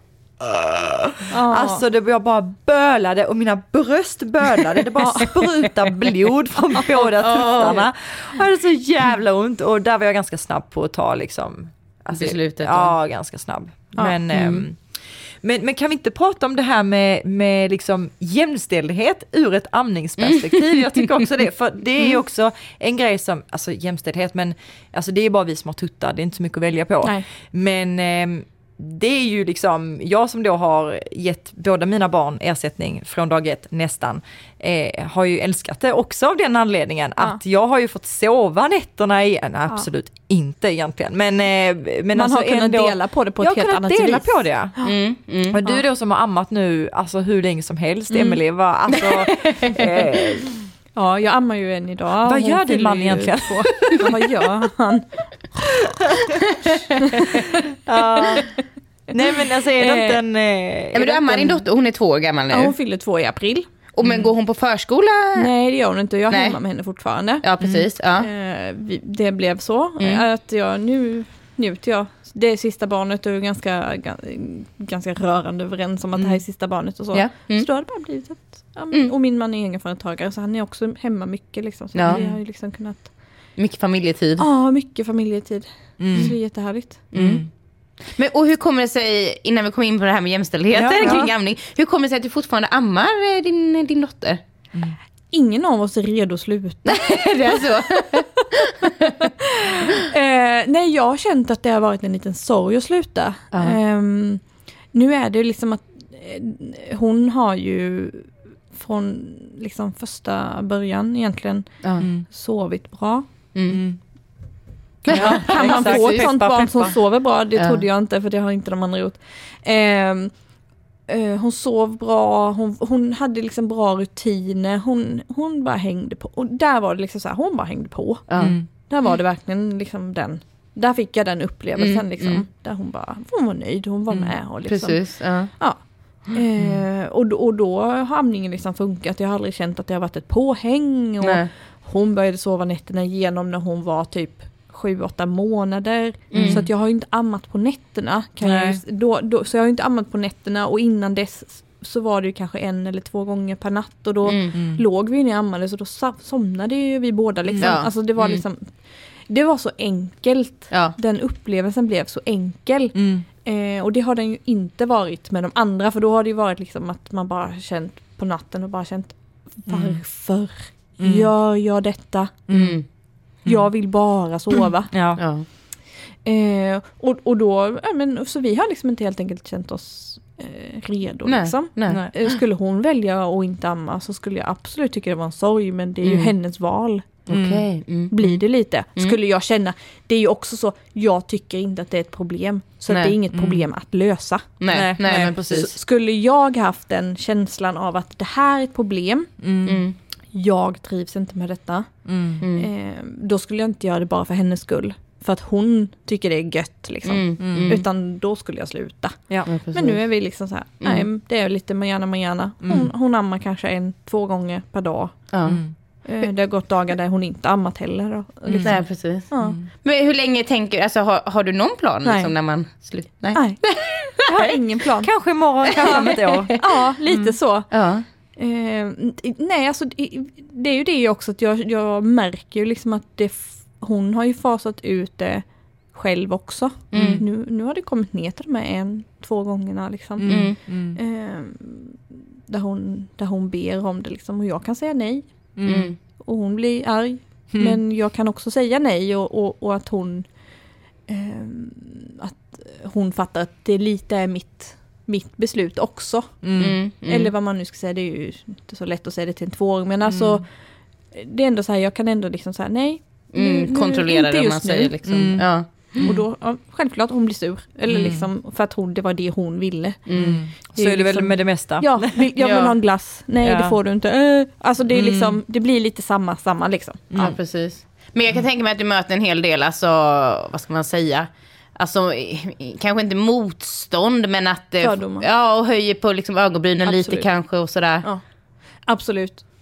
Uh. Alltså det jag bara bölade och mina bröst bölade. Det bara sprutade blod från båda tuttarna. Jag hade så jävla ont och där var jag ganska snabb på att ta liksom... Alltså, beslutet. Ja, ganska snabb. Ja. Men... Mm. Um, Men, men kan vi inte prata om det här med, med liksom jämställdhet ur ett amningsperspektiv? Jag tycker också det, för det är ju också en grej som, alltså jämställdhet, men alltså det är bara vi som har tuttar, det är inte så mycket att välja på. Nej. Men eh, det är ju liksom, jag som då har gett båda mina barn ersättning från dag ett nästan, eh, har ju älskat det också av den anledningen Ja. att jag har ju fått sova nätterna igen. Absolut ja. inte egentligen. Men, eh, men man alltså har kunnat ändå, dela på det på ett helt annat vis. Jag har kunnat dela på det. Mm, mm. Och du då som har ammat nu alltså hur länge som helst, mm. Emelie, va? Alltså, eh, ja, jag ammar ju än idag. Vad gör din man egentligen? Ja, vad gör han? uh, nej men alltså är det inte en... Eh, ja, men du ammar din dotter, hon är två år gammal nu. Ja, hon fyller två i april. Och men mm. går hon på förskola? Nej, det gör hon inte. Jag är hemma med henne fortfarande. Ja, precis. Ja. Eh, vi, det blev så Mm. att jag nu njuter jag. Det är sista barnet och är ganska, ganska rörande överens om att mm. det här är sista barnet och så. Ja. Mm. Så då har det bara blivit ett... Ja, Mm. Och min man är egenföretagare så han är också hemma mycket liksom. Så Ja. vi har ju liksom kunnat... Mycket familjetid. Ja, mycket familjetid. Mm. Så det är jättehärligt. Mm. Men, och hur kommer det sig, innan vi kommer in på det här med jämställdheten ja, ja. kring amning, hur kommer det sig att du fortfarande ammar din, din dotter? Mm. Ingen av oss är redo att sluta. Det är så? eh, nej, jag har känt att det har varit en liten sorg att sluta. Uh-huh. Eh, nu är det liksom att eh, hon har ju från liksom första början egentligen Mm. sovit bra. Mm. Ja, kan man exakt. få ett sånt Peppa, barn som peppa. sover bra? Det Ja. trodde jag inte, för det har inte de andra gjort. Eh, eh, hon sov bra, hon, hon hade liksom bra rutiner, hon, hon bara hängde på. Och där var det liksom så här, hon bara hängde på. Mm. Där var det verkligen liksom den. Där fick jag den upplevelsen Mm, liksom. mm. Där hon bara, hon var nöjd, hon var Mm. med. Och liksom, Precis, ja. ja. Eh, och, då- och då har amningen liksom funkat. Jag har aldrig känt att det har varit ett påhäng. Och Nej. hon började sova nätterna igenom när hon var typ sju, åtta månader. Mm. Så att jag har ju inte ammat på nätterna. Kan jag, Nej. just- då, då, så jag har ju inte ammat på nätterna. Och innan dess så var det ju kanske en eller två gånger per natt. Och då Mm. Mm. låg vi inne i ammade, så då sa- somnade ju vi båda liksom. Ja. Alltså det var Mm. liksom, det var så enkelt. Ja. Den upplevelsen blev så enkel. Mm. Eh, och det har den ju inte varit med de andra, för då har det ju varit liksom att man bara känt på natten och bara känt, varför Mm. gör jag detta? Mm. Jag vill bara sova. Ja. Ja. Eh, och, och då, ja, men, så vi har liksom inte helt enkelt känt oss eh, redo Nej. liksom. Nej. Nej. Eh, Skulle hon välja att inte amma så skulle jag absolut tycka det var en sorg, men det är ju Mm. hennes val. Okej. Mm. Blir det lite. Mm. Skulle jag känna, det är ju också så, jag tycker inte att det är ett problem. Så att Nej. det är inget Mm. problem att lösa. Nej, nej, Nej, nej, men Så precis. skulle jag haft den känslan av att det här är ett problem, Mm. Mm. jag trivs inte med detta, Mm. Mm. eh, då skulle jag inte göra det bara för hennes skull. För att hon tycker det är gött liksom. Mm. Mm. Utan då skulle jag sluta. Ja. Ja, precis. Men nu är vi liksom så här, Mm. nej, det är lite manana manana. Hon, Mm. hon ammar kanske en, två gånger per dag. Ja. Mm. Eh, det har gått dagar där hon inte ammat heller. Och, och Mm. liksom. Nej, precis. Ja. Mm. Men hur länge tänker du, alltså har, har du någon plan Nej. liksom, när man slutar? Nej. Nej, jag har ingen plan. Kanske imorgon, kanske om ett år. Ja, lite så. Ja. Eh, nej, alltså det, det är ju det också att jag, jag märker ju liksom att det, f- hon har ju fasat ut det själv också. Mm. Nu, nu har det kommit ner till de här en, två gångerna liksom. Mm. Mm. Eh, där, hon, där hon ber om det liksom, och jag kan säga nej. Mm. Och hon blir arg. Mm. Men jag kan också säga nej och, och, och att hon eh, att hon fattar att det lite är mitt, mitt beslut också. Mm. Mm. Mm. Eller vad man nu ska säga, det är ju inte så lätt att säga det till en tvååring, men alltså det är ändå så här, jag kan ändå liksom säga nej. Nu, Mm. nu, Kontrollera inte det om just man nu. säger liksom. Mm. Ja. Och då, ja, självklart hon blir sur. Eller Mm. liksom, för att hon, det var det hon ville. Mm. Så är det väl liksom- med det mesta. Ja, vill, jag vill Ja. ha en glass. Nej, Ja. det får du inte. Äh, alltså det är Mm. liksom, det blir lite samma, samma liksom. Ja, precis. Men jag kan tänka mig att du möter en hel del, alltså, vad ska man säga? Alltså, i- i- kanske inte motstånd, men att... eh, Fördomar. Ja, och höjer på liksom ögonbrynen Absolut. lite kanske och sådär. Ja, absolut.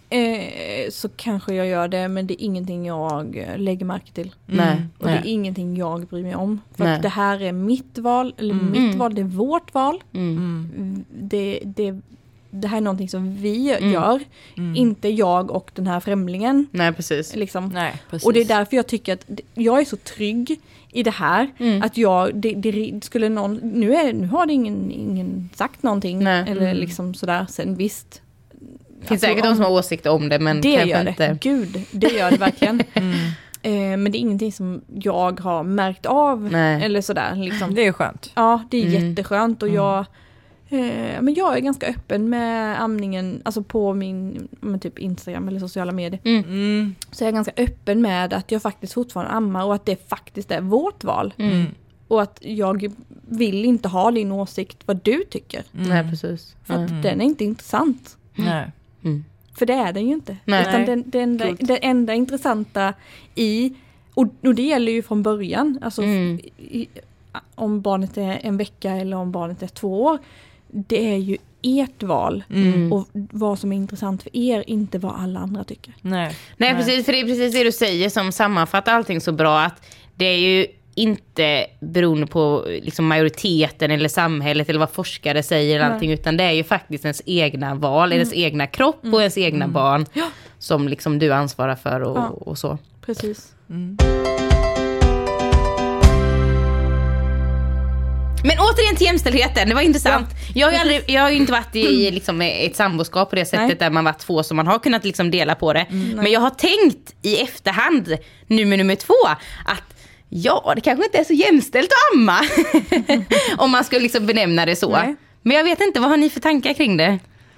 eh, så kanske jag gör det, men det är ingenting jag lägger märke till. Nej. Och Nej. det är ingenting jag bryr mig om. För Nej. att det här är mitt val, eller Mm. mitt val, det är vårt val. Mm. Det, det, det här är någonting som vi Mm. gör, Mm. inte jag och den här främlingen. Nej, precis. Liksom. Nej, precis. Och det är därför jag tycker att det- jag är så trygg i det här. Mm. Att jag, det, det skulle någon, nu, är, nu har det ingen, ingen sagt någonting. Nej. Eller Mm. liksom sådär, sen visst. Det finns säkert de som har åsikter om det, men det kanske gör inte. det, gud, det gör det verkligen. Mm. eh, men det är ingenting som jag har märkt av. Nej. Eller sådär liksom. Det är skönt. Ja, det är Mm. jätteskönt och Mm. jag, eh, men jag är ganska öppen med amningen, alltså på min med typ Instagram eller sociala medier. Mm. Mm. Så jag är ganska öppen med att jag faktiskt fortfarande ammar och att det faktiskt är vårt val. Mm. Och att jag vill inte ha din åsikt vad du tycker. Mm. Nej, precis. För att Mm. den är inte intressant. Nej. Mm. För det är den ju inte. Nej. Utan den, det, enda, Coolt. det enda intressanta i, och, och det gäller ju från början, alltså Mm. i, om barnet är en vecka eller om barnet är två år, det är ju ert val. Mm. Och vad som är intressant för er, inte vad alla andra tycker. Nej. Nej, precis, för det är precis det du säger som sammanfattar allting så bra, att det är ju inte beroende på liksom majoriteten eller samhället eller vad forskare säger eller Nej. allting, utan det är ju faktiskt ens egna val, Mm. ens egna kropp och ens egna Mm. barn Ja. som liksom du ansvarar för och, Ja. och så. Precis. Mm. Men återigen till jämställdheten, det var intressant. Jag har ju aldrig, jag har ju inte varit i liksom, ett samboskap på det sättet. Nej. Där man varit två som man har kunnat liksom dela på det. Nej. Men jag har tänkt i efterhand, nu med nummer två, att ja, det kanske inte är så jämställt att amma. Om man skulle liksom benämna det så. Nej. Men jag vet inte, vad har ni för tankar kring det?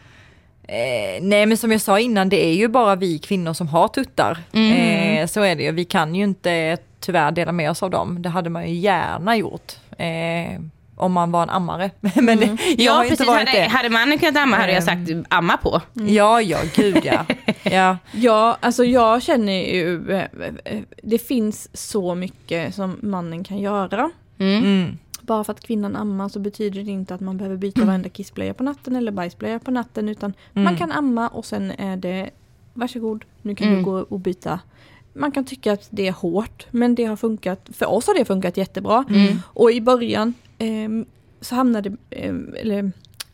Eh, nej, men som jag sa innan, det är ju bara vi kvinnor som har tuttar. Mm. Eh, så är det ju. Vi kan ju inte tyvärr dela med oss av dem. Det hade man ju gärna gjort. Eh, om man var en ammare. Men det, jag har ju inte varit hade, det. hade mannen kunnat amma hade jag Mm. sagt amma på. Ja, ja, gud ja. ja. Ja, alltså jag känner ju, eh, eh, det finns så mycket som mannen kan göra. Mm. Mm. Bara för att kvinnan ammar så betyder det inte att man behöver byta varenda kissblöja på natten eller bajsblöja på natten, utan Mm. man kan amma och sen är det varsågod, nu kan Mm. du gå och byta. Man kan tycka att det är hårt, men det har funkat, för oss har det funkat jättebra. Mm. Och i början eh, så hamnade, eh, eller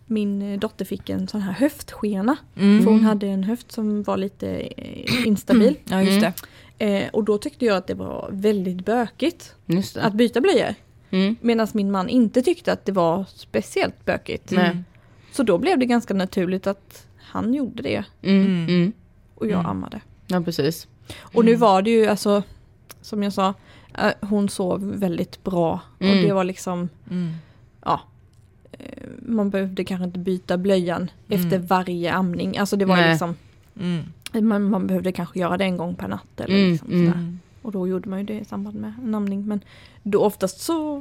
min dotter fick en sån här höftskena. Mm. För hon hade en höft som var lite eh, instabil. Ja, just det. Eh, och då tyckte jag att det var väldigt bökigt Just det. att byta blöjor. Mm. Medan min man inte tyckte att det var speciellt bökigt. Nej. Så då blev det ganska naturligt att han gjorde det Mm. Mm. Mm. och jag Mm. ammade. Ja, precis. Och nu var det ju alltså, som jag sa, eh, hon sov väldigt bra. Mm. Och det var liksom, Mm. ja, eh, man behövde kanske inte byta blöjan Mm. efter varje amning. Alltså det var Nej. liksom, Mm. man, man behövde kanske göra det en gång per natt. Eller Mm, liksom mm. sådär. Och då gjorde man ju det i samband med en amning. Men då oftast så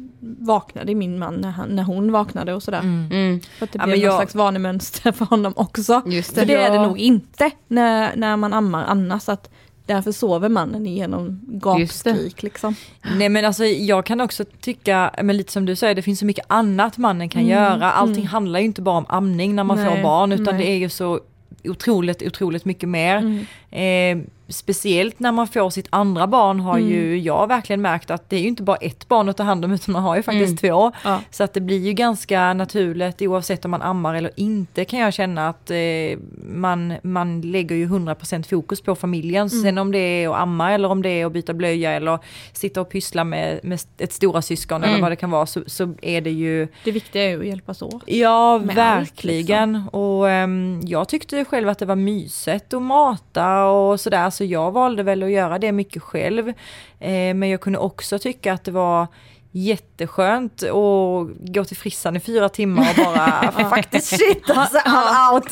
vaknade min man när, han, när hon vaknade och sådär. Mm. Mm. För att det Ja, blev men någon jag- slags vanemönster för honom också. Just För det är det Ja. nog inte när, när man ammar annars. Att därför sover mannen igenom gapskrik liksom. Nej, men alltså jag kan också tycka, men lite som du säger, det finns så mycket annat mannen kan Mm, göra. Allting mm. handlar ju inte bara om amning när man Nej, får barn, utan nej. det är ju så otroligt, otroligt mycket mer. Mm. Eh, speciellt när man får sitt andra barn har Mm. ju jag verkligen märkt att det är ju inte bara ett barn att ta hand om, utan man har ju faktiskt två. Ja. Så att det blir ju ganska naturligt oavsett om man ammar eller inte, kan jag känna att eh, man, man lägger ju hundra procent fokus på familjen. Mm. Sen om det är att amma eller om det är att byta blöja eller sitta och pyssla med, med ett stora syskon Mm. eller vad det kan vara, så, så är det ju Det viktiga är ju att hjälpas åt. ja, med verkligen. allt, Och ehm, jag tyckte själv att det var mysigt att mata och sådär, så jag valde väl att göra det mycket själv. Eh, men jag kunde också tycka att det var jätteskönt att gå till frissan i fyra timmar och bara faktiskt shit, alltså, I'm out.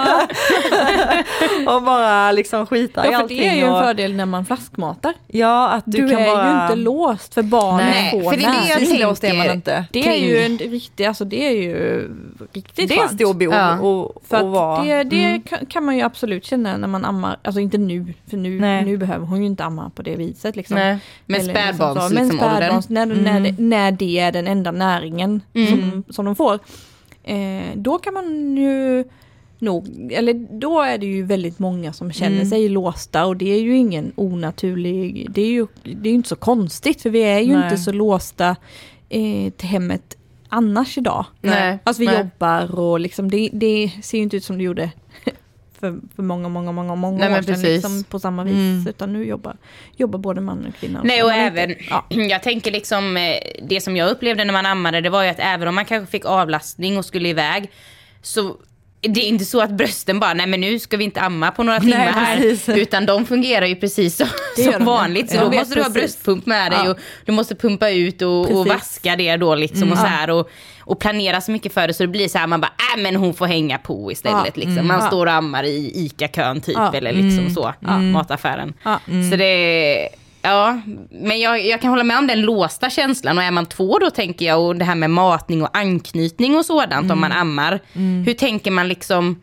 och bara liksom skita i Ja, för allting. det är ju en och, fördel när man flaskmatar. ja, att du, Du, kan är bara... ju inte låst för barnen Nej, får för det är det jag näring. låst är man tänker. inte. Det är kring- ju en riktig, alltså det är ju riktigt Det är en skönt. stor bov Ja. och, För och vara. att det, det Mm. kan, kan man ju absolut känna när man ammar, alltså inte nu, för nu, Nej. nu behöver hon ju inte amma på det viset liksom. Nej. Men Eller spädbarns liksom så. Men liksom, åldern. spädbarns, när, Mm. när, det, när det är den enda näringen Mm. som, som de får, eh, då kan man ju nog, eller då är det ju väldigt många som känner Mm. sig låsta och det är ju ingen onaturlig, det är ju det är ju inte så konstigt för vi är ju Nej. inte så låsta eh, till hemmet annars idag. Nej. Alltså vi Nej. jobbar och liksom det, det ser ju inte ut som det gjorde för, för många, många, många, många Nej, år men sedan precis. liksom, på samma vis. Mm. Utan nu jobbar, jobbar både man och kvinna. Nej, Så och man även, inte, ja. jag tänker liksom, eh, det som jag upplevde när man ammade, det var ju att även om man kanske fick avlastning och skulle iväg, så det är inte så att brösten bara, nej men nu ska vi inte amma på några timmar Nej, här, precis. utan de fungerar ju precis som, Det gör som de, vanligt. Så ja. då Jag måste vet du ha precis. bröstpump med dig Ja. och du måste pumpa ut och, och Precis. vaska det då liksom Mm. och så här och, och planera så mycket för det så det blir så här, man bara, äh men hon får hänga på istället Ja. liksom. Mm. Man Ja. står och ammar i ICA-kön typ Ja. eller liksom Mm. så, Mm. mataffären. Ja. Så det, ja, men jag, jag kan hålla med om den låsta känslan och är man två då tänker jag och det här med matning och anknytning och sådant om man ammar. Hur tänker man liksom,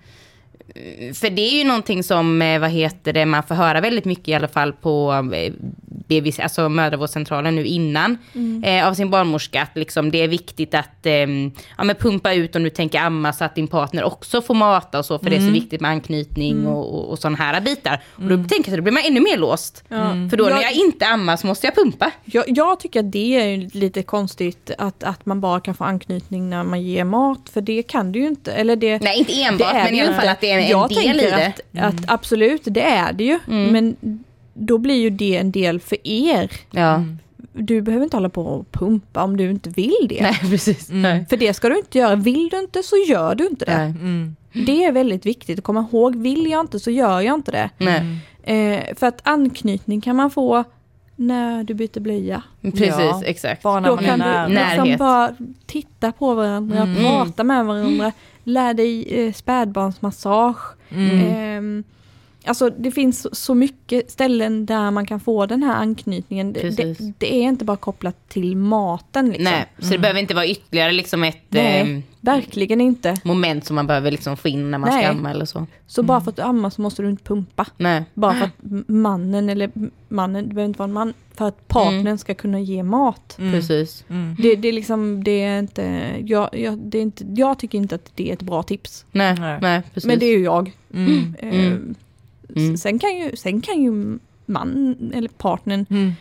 för det är ju någonting som, eh, vad heter det, man får höra väldigt mycket i alla fall på eh, B V C, alltså mödravårdscentralen nu innan Mm. eh, av sin barnmorska att liksom det är viktigt att eh, ja, men pumpa ut om du tänker amma så att din partner också får mata och så för det är så viktigt med anknytning Mm. och, och, och sådana här bitar. Och då tänker jag att då blir man ännu mer låst. Ja. För då när Jag- jag inte ammar så måste jag pumpa. Jag, jag tycker att det är ju lite konstigt att, att man bara kan få anknytning när man ger mat. För det kan du ju inte. Eller det, Nej, inte enbart, det är men i ju alla fall inte. att det är en jag del i tänker det. Att, att absolut, det är det ju. Mm. Men då blir ju det en del för er. Ja, Du behöver inte hålla på och pumpa om du inte vill det. nej precis. Nej. För det ska du inte göra. Vill du inte så gör du inte det. Nej. Mm. Det är väldigt viktigt att komma ihåg. Vill jag inte så gör jag inte det. Nej. Eh, för att anknytning kan man få när du byter blöja. Precis, Ja. exakt. Bara när Då man kan är du nära. liksom Närhet. bara titta på varandra, Mm. prata med varandra, lär dig eh, spädbarnsmassage. Mm. Ehm, alltså det finns så, så mycket ställen där man kan få den här anknytningen. Det, Precis. det, det är inte bara kopplat till maten. Liksom. Nej, så det behöver inte vara ytterligare liksom ett Nej. eh, Verkligen inte. moment som man behöver liksom få in när man Nej. ska amma eller så. Så bara för att du ammar så måste du inte pumpa. Nej. Bara för att mannen, eller mannen, det behöver inte vara en man, för att partnern Mm. ska kunna ge mat. Mm. Precis. Mm. Det, det är liksom, det är inte, jag, jag, det är inte, jag tycker inte att det är ett bra tips. Nej, Nej. nej. precis. Men det är ju jag. Mm. Eh, Mm. Mm. Sen, kan ju, sen kan ju man eller partnern Mm.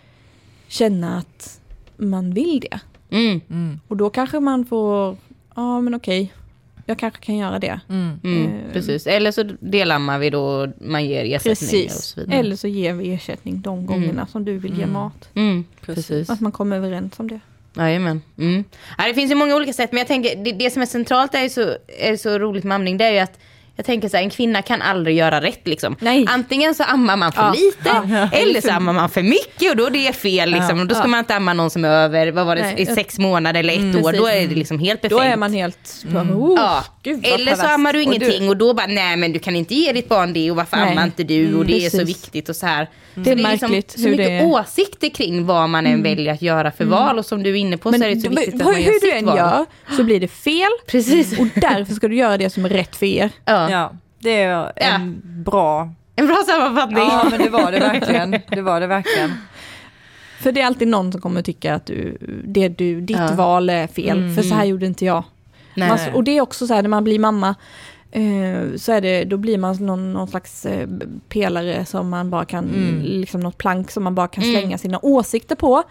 känna att man vill det. Mm, Mm. Och då kanske man får, ja men okej, jag kanske kan göra det. Mm. mm, Eh. precis. Eller så delammar vi då och man ger ersättningar och Precis. så vidare. Eller så ger vi ersättning de gångerna som du vill ge Mm. mat. Mm, Precis. precis. Att man kommer överens om det. Jajamän. Mm. Ja, det finns ju många olika sätt, men jag tänker det, det som är centralt är ju så, är så roligt med amning, det är ju att jag tänker så här, en kvinna kan aldrig göra rätt liksom. Nej. Antingen så ammar man för Ja. lite Ja. eller så ammar man för mycket och då är det fel liksom. Ja. Och då ska Ja. man inte amma någon som är över, vad var det, Nej. i sex månader eller ett Mm, år. Då precis. är det liksom helt Då befängt. är man helt, Mm. oh, Ja. gud, vad Eller så perverst. ammar du Och ingenting och då bara, nej men du kan inte ge ditt barn det och varför Nej. ammar inte du och det är så Precis. viktigt och så här. Det är så märkligt liksom så hur mycket det är. åsikter kring vad man än väljer att göra för val och som du är inne på Men så är det så viktigt att hur, man gör hur du sitt än val. gör så blir det fel. Precis. Och därför ska du göra det som är rätt för er. Ja. Ja, det är en bra... En bra sammanfattning. Ja, men det var det verkligen. Det var det verkligen. För det är alltid någon som kommer tycka att du, det du, ditt Ja. val är fel. Mm. För så här gjorde inte jag. Nej. Man, och det är också så här när man blir mamma. Eh, så är det, då blir man någon, någon slags eh, pelare som man bara kan, Mm. liksom något plank som man bara kan Mm. slänga sina åsikter på.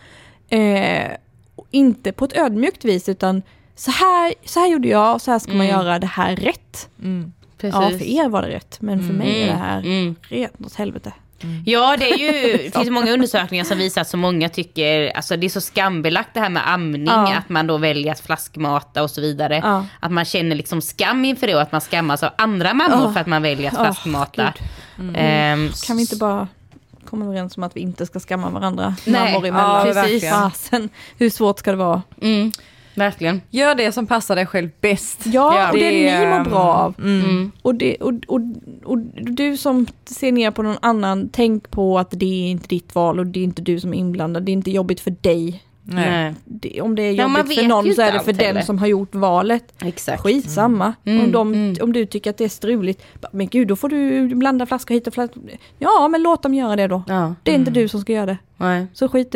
Eh, och inte på ett ödmjukt vis utan så här, så här gjorde jag och så här ska man Mm. göra det här rätt. Mm. Precis. Ja, för er var det rätt, men för mig är det här Mm. rätt åt helvete. Ja, det är ju, det finns många undersökningar som visar att så många tycker, alltså det är så skambelagt det här med amning, Ja. att man då väljer att flaskmata och så vidare. Ja. Att man känner liksom skam inför det och att man skammas av andra mammor Ja. för att man väljer att Ja, flaskmata. gud. Ehm, Kan vi inte bara komma överens om att vi inte ska skamma varandra? Nej. Mammor emellan. Ja, precis. verkligen. Fasen, hur svårt ska det vara? Mm, verkligen. Gör det som passar dig själv bäst. Ja, Ja. och det, Det, ni mår bra av. Mm. Mm. Och, det, och, och, och du som ser ner på någon annan, tänk på att det är inte ditt val och det är inte du som är inblandad. Det är inte jobbigt för dig. Nej. Nej. Det, om det är Ja, man jobbigt för vet någon ju så är inte det för allt den heller. som har gjort valet. Exakt. Skitsamma. Mm, Om, de, mm. om du tycker att det är struligt. bara, Men gud, då får du blanda flaskor hit och flaskor. Ja, men låt dem göra det då. Ja, Det är inte du som ska göra det. nej. Så skit du i det.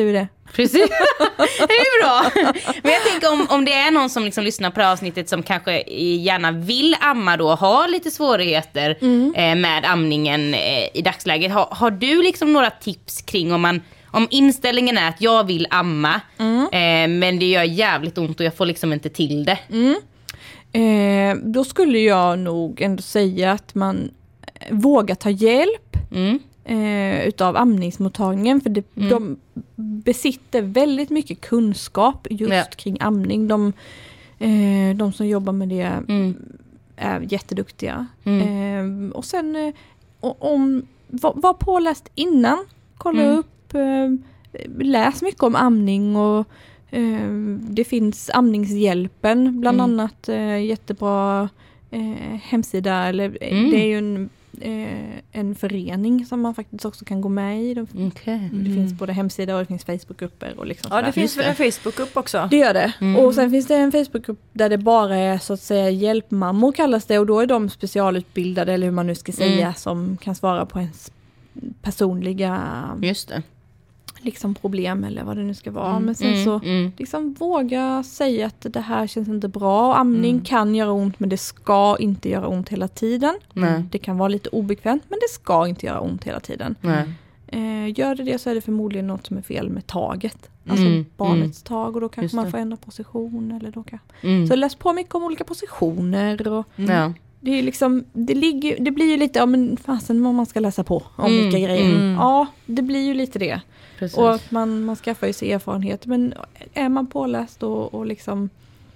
Precis, det är bra. Men jag tänker om, om det är någon som liksom lyssnar på det här avsnittet som kanske gärna vill amma då, har lite svårigheter mm. eh, med amningen eh, i dagsläget. Har, har du liksom några tips kring om man om inställningen är att jag vill amma mm. eh, men det gör jävligt ont och jag får liksom inte till det. Mm. Eh, då skulle jag nog ändå säga att man vågar ta hjälp mm. eh, utav amningsmottagningen, för det, mm. de besitter väldigt mycket kunskap just ja. kring amning. De, eh, de som jobbar med det mm. är jätteduktiga. Mm. Eh, och sen eh, om var, var påläst innan, kolla mm. upp, eh, läs mycket om amning och eh, det finns amningshjälpen bland mm. annat, eh, jättebra eh, hemsida, eller mm. det är ju en Eh, en förening som man faktiskt också kan gå med i. De, okay. mm. Det finns både hemsida och det finns Facebookgrupper. Och liksom ja, det finns väl en Facebookgrupp också? Det gör det. Mm. Och sen finns det en Facebookgrupp där det bara är så att säga hjälpmammor kallas det. Och då är de specialutbildade, eller hur man nu ska säga, mm. som kan svara på ens personliga Just det. liksom problem eller vad det nu ska vara. Mm. Men sen mm. så mm. liksom våga säga att det här känns inte bra. Amning mm. kan göra ont, men det ska inte göra ont hela tiden. Mm. Det kan vara lite obekvämt, men det ska inte göra ont hela tiden. Mm. Eh, gör det det så är det förmodligen något som är fel med taget. Alltså mm. barnets tag, och då kanske Just man det. får ändra position. Eller då kan. Mm. Så läs på mycket om olika positioner. Och mm. ja. det, är liksom, det, ligger, det blir ju lite, ja men fasen vad man ska läsa på om Mm. vilka grejer. Mm. Ja, det blir ju lite det. Precis. Och att man, man skaffar ju sig erfarenhet. Men är man påläst och, och liksom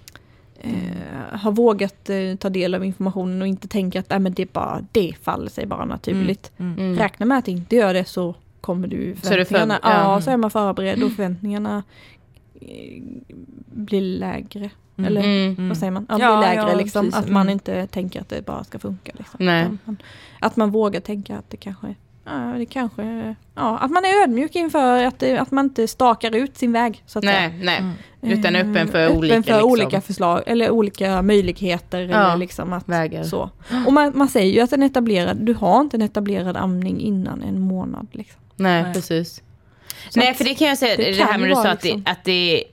eh, har vågat eh, ta del av informationen och inte tänka att äh, men det, bara, det faller sig bara naturligt. Mm. Mm. Räkna med att det inte gör det, så kommer du förväntningarna. Så är, för, ja. ja, så är man förberedd och förväntningarna eh, blir lägre. Mm. Eller Mm. vad säger man? Ja, Ja, blir lägre ja, liksom. precis. Att man Mm. inte tänker att det bara ska funka. Liksom. Nej. Att man, att man vågar tänka att det kanske Ja, det kanske, ja, att man är ödmjuk inför att, det, att man inte stakar ut sin väg. Så att nej, säga. nej. Mm. Utan öppen för, öppen olika, för liksom. olika förslag eller olika möjligheter. Ja, eller liksom att, vägar. Så. Och man, man säger ju att en etablerad, du har inte en etablerad amning innan en månad. Liksom. Nej, nej. precis. Så Nej, för det kan jag säga, det, det här med du sa att, liksom. det, att det,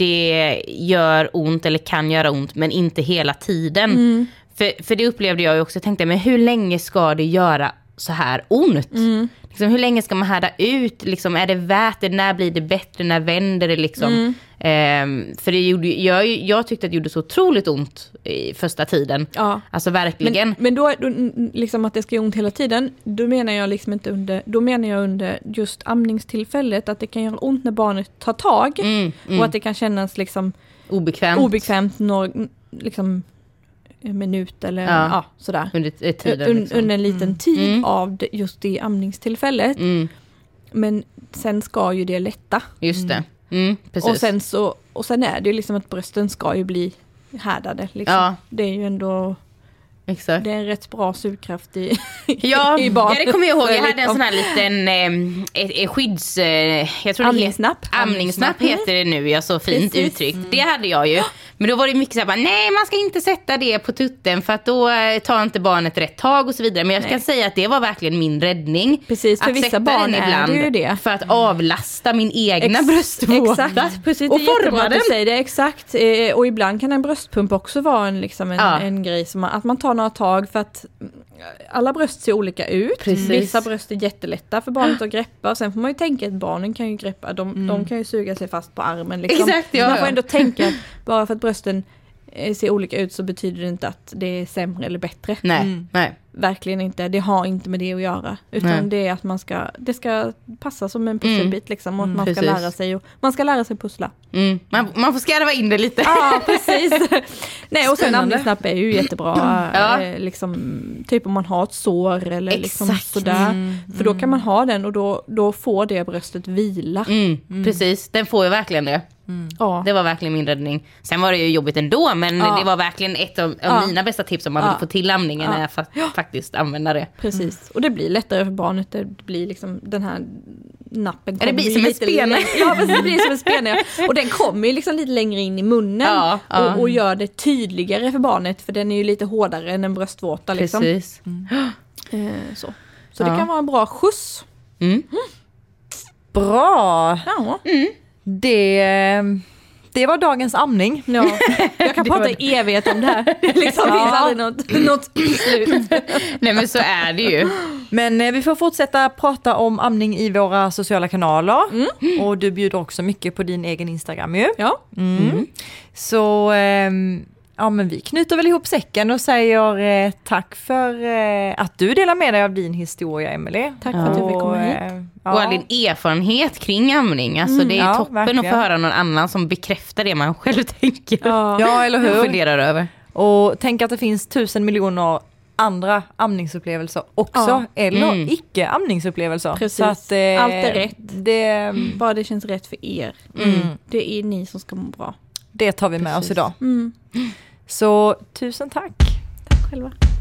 det gör ont eller kan göra ont, men inte hela tiden. Mm. För, för det upplevde jag ju också. Jag tänkte, men hur länge ska det göra så här ont? Mm. Liksom, hur länge ska man härda ut? Liksom, är det värt det? När blir det bättre? När vänder det? Liksom? Mm. Ehm, för det gjorde, jag, jag tyckte att det gjorde så otroligt ont i första tiden. Ja. Alltså verkligen. Men, men då, då liksom att det ska göra ont hela tiden, då menar jag liksom inte under, då menar jag under just amningstillfället, att det kan göra ont när barnet tar tag Mm, mm. och att det kan kännas liksom obekvämt. obekvämt några, liksom en minut eller Ja. ja, sådär. Under tiden. Un, Liksom. under en liten Mm. tid Mm. av det, just det amningstillfället. Mm, Men sen ska ju det lätta. just det. Mm, precis. Och sen, så, och sen är det ju liksom att brösten ska ju bli härdade. Liksom. Ja. Det är ju ändå Exakt. det är en rätt bra sugkraft i, Ja, i barn. ja, det kommer jag ihåg. Jag Så hade en liksom- sån här liten eh, ett, ett skydds... Eh, jag tror Amningsnapp. Det heter, amningsnapp heter det nu, ja, så fint Precis. uttryckt. Det hade jag ju. Men då var det mycket så här, bara, nej man ska inte sätta det på tutten för att då eh, tar inte barnet rätt tag och så vidare. Men jag kan Nej. säga att det var verkligen min räddning. Precis, för att vissa sätta barn den är det ju det. För att avlasta min egna Ex- bröstvårta. Exakt, precis. Och Det är jättebra forma att du den. säger det, exakt. Eh, och ibland kan en bröstpump också vara en, liksom en, Ja. en grej som man, att man tar några tag, för att alla bröst ser olika ut. Precis. Vissa bröst är jättelätta för barnet att greppa. Och sen får man ju tänka att barnen kan ju greppa, de, Mm. de kan ju suga sig fast på armen. Liksom. Exakt, ja, Så man får ja. ändå tänka att bara för att brösten eh, ser olika ut så betyder det inte att det är sämre eller bättre. Nej, Mm. nej. Verkligen inte. Det har inte med det att göra. Utan Nej. det är att man ska, det ska passa som en pusselbit liksom. Och att Mm, man ska precis. lära sig och, man ska lära sig pussla. Mm. Man, man får skarva in det lite. Ja, precis. Nej, och sen Spännande. amningsnapp är ju jättebra. Ja. eh, liksom, typ om man har ett sår eller liksom Exakt. sådär. Mm, För då kan man ha den och då, då får det bröstet vila. Mm, precis, den får ju verkligen det. Ja. Det var verkligen min räddning. Sen var det ju jobbigt ändå, men Ja. det var verkligen ett av, av Ja. mina bästa tips om man Ja. vill få till amningen, Ja. är fa- faktiskt använda det. Precis. Och det blir lättare för barnet. Det blir liksom den här nappen. Ja, det blir kommer som ju en lite spene. längre- Ja, precis, det blir som en spene. Ja. Och den kommer ju liksom lite längre in i munnen. Ja, ja. Och, och gör det tydligare för barnet. För den är ju lite hårdare än en bröstvårta. Liksom. Precis. Eh, så så Ja. det kan vara en bra skjuts. Mm. Bra! Ja. det, det var dagens amning. Ja, jag kan prata i evighet om det här. Det liksom Ja. finns aldrig något, något slut. Nej men så är det ju. Men eh, vi får fortsätta prata om amning i våra sociala kanaler. Mm. Och du bjuder också mycket på din egen Instagram ju. Ja. Mm. Så ehm, ja, men vi knyter väl ihop säcken och säger eh, tack för eh, att du delar med dig av din historia, Emelie. Tack för att du fick komma hit. eh, ja. Och all din erfarenhet kring amning. Alltså det är ja, toppen verkligen. att få höra någon annan som bekräftar det man själv tänker. Ja. Ja, eller Och hur? funderar över. Och tänk att det finns tusen miljoner andra amningsupplevelser också, Ja. eller Mm. icke-amningsupplevelser. Precis. Så att, eh, Allt är rätt. Det, Bara det känns rätt för er. mm, Det är ni som ska må bra. det tar vi med Precis. oss idag. Mm. Så tusen tack! Tack själva.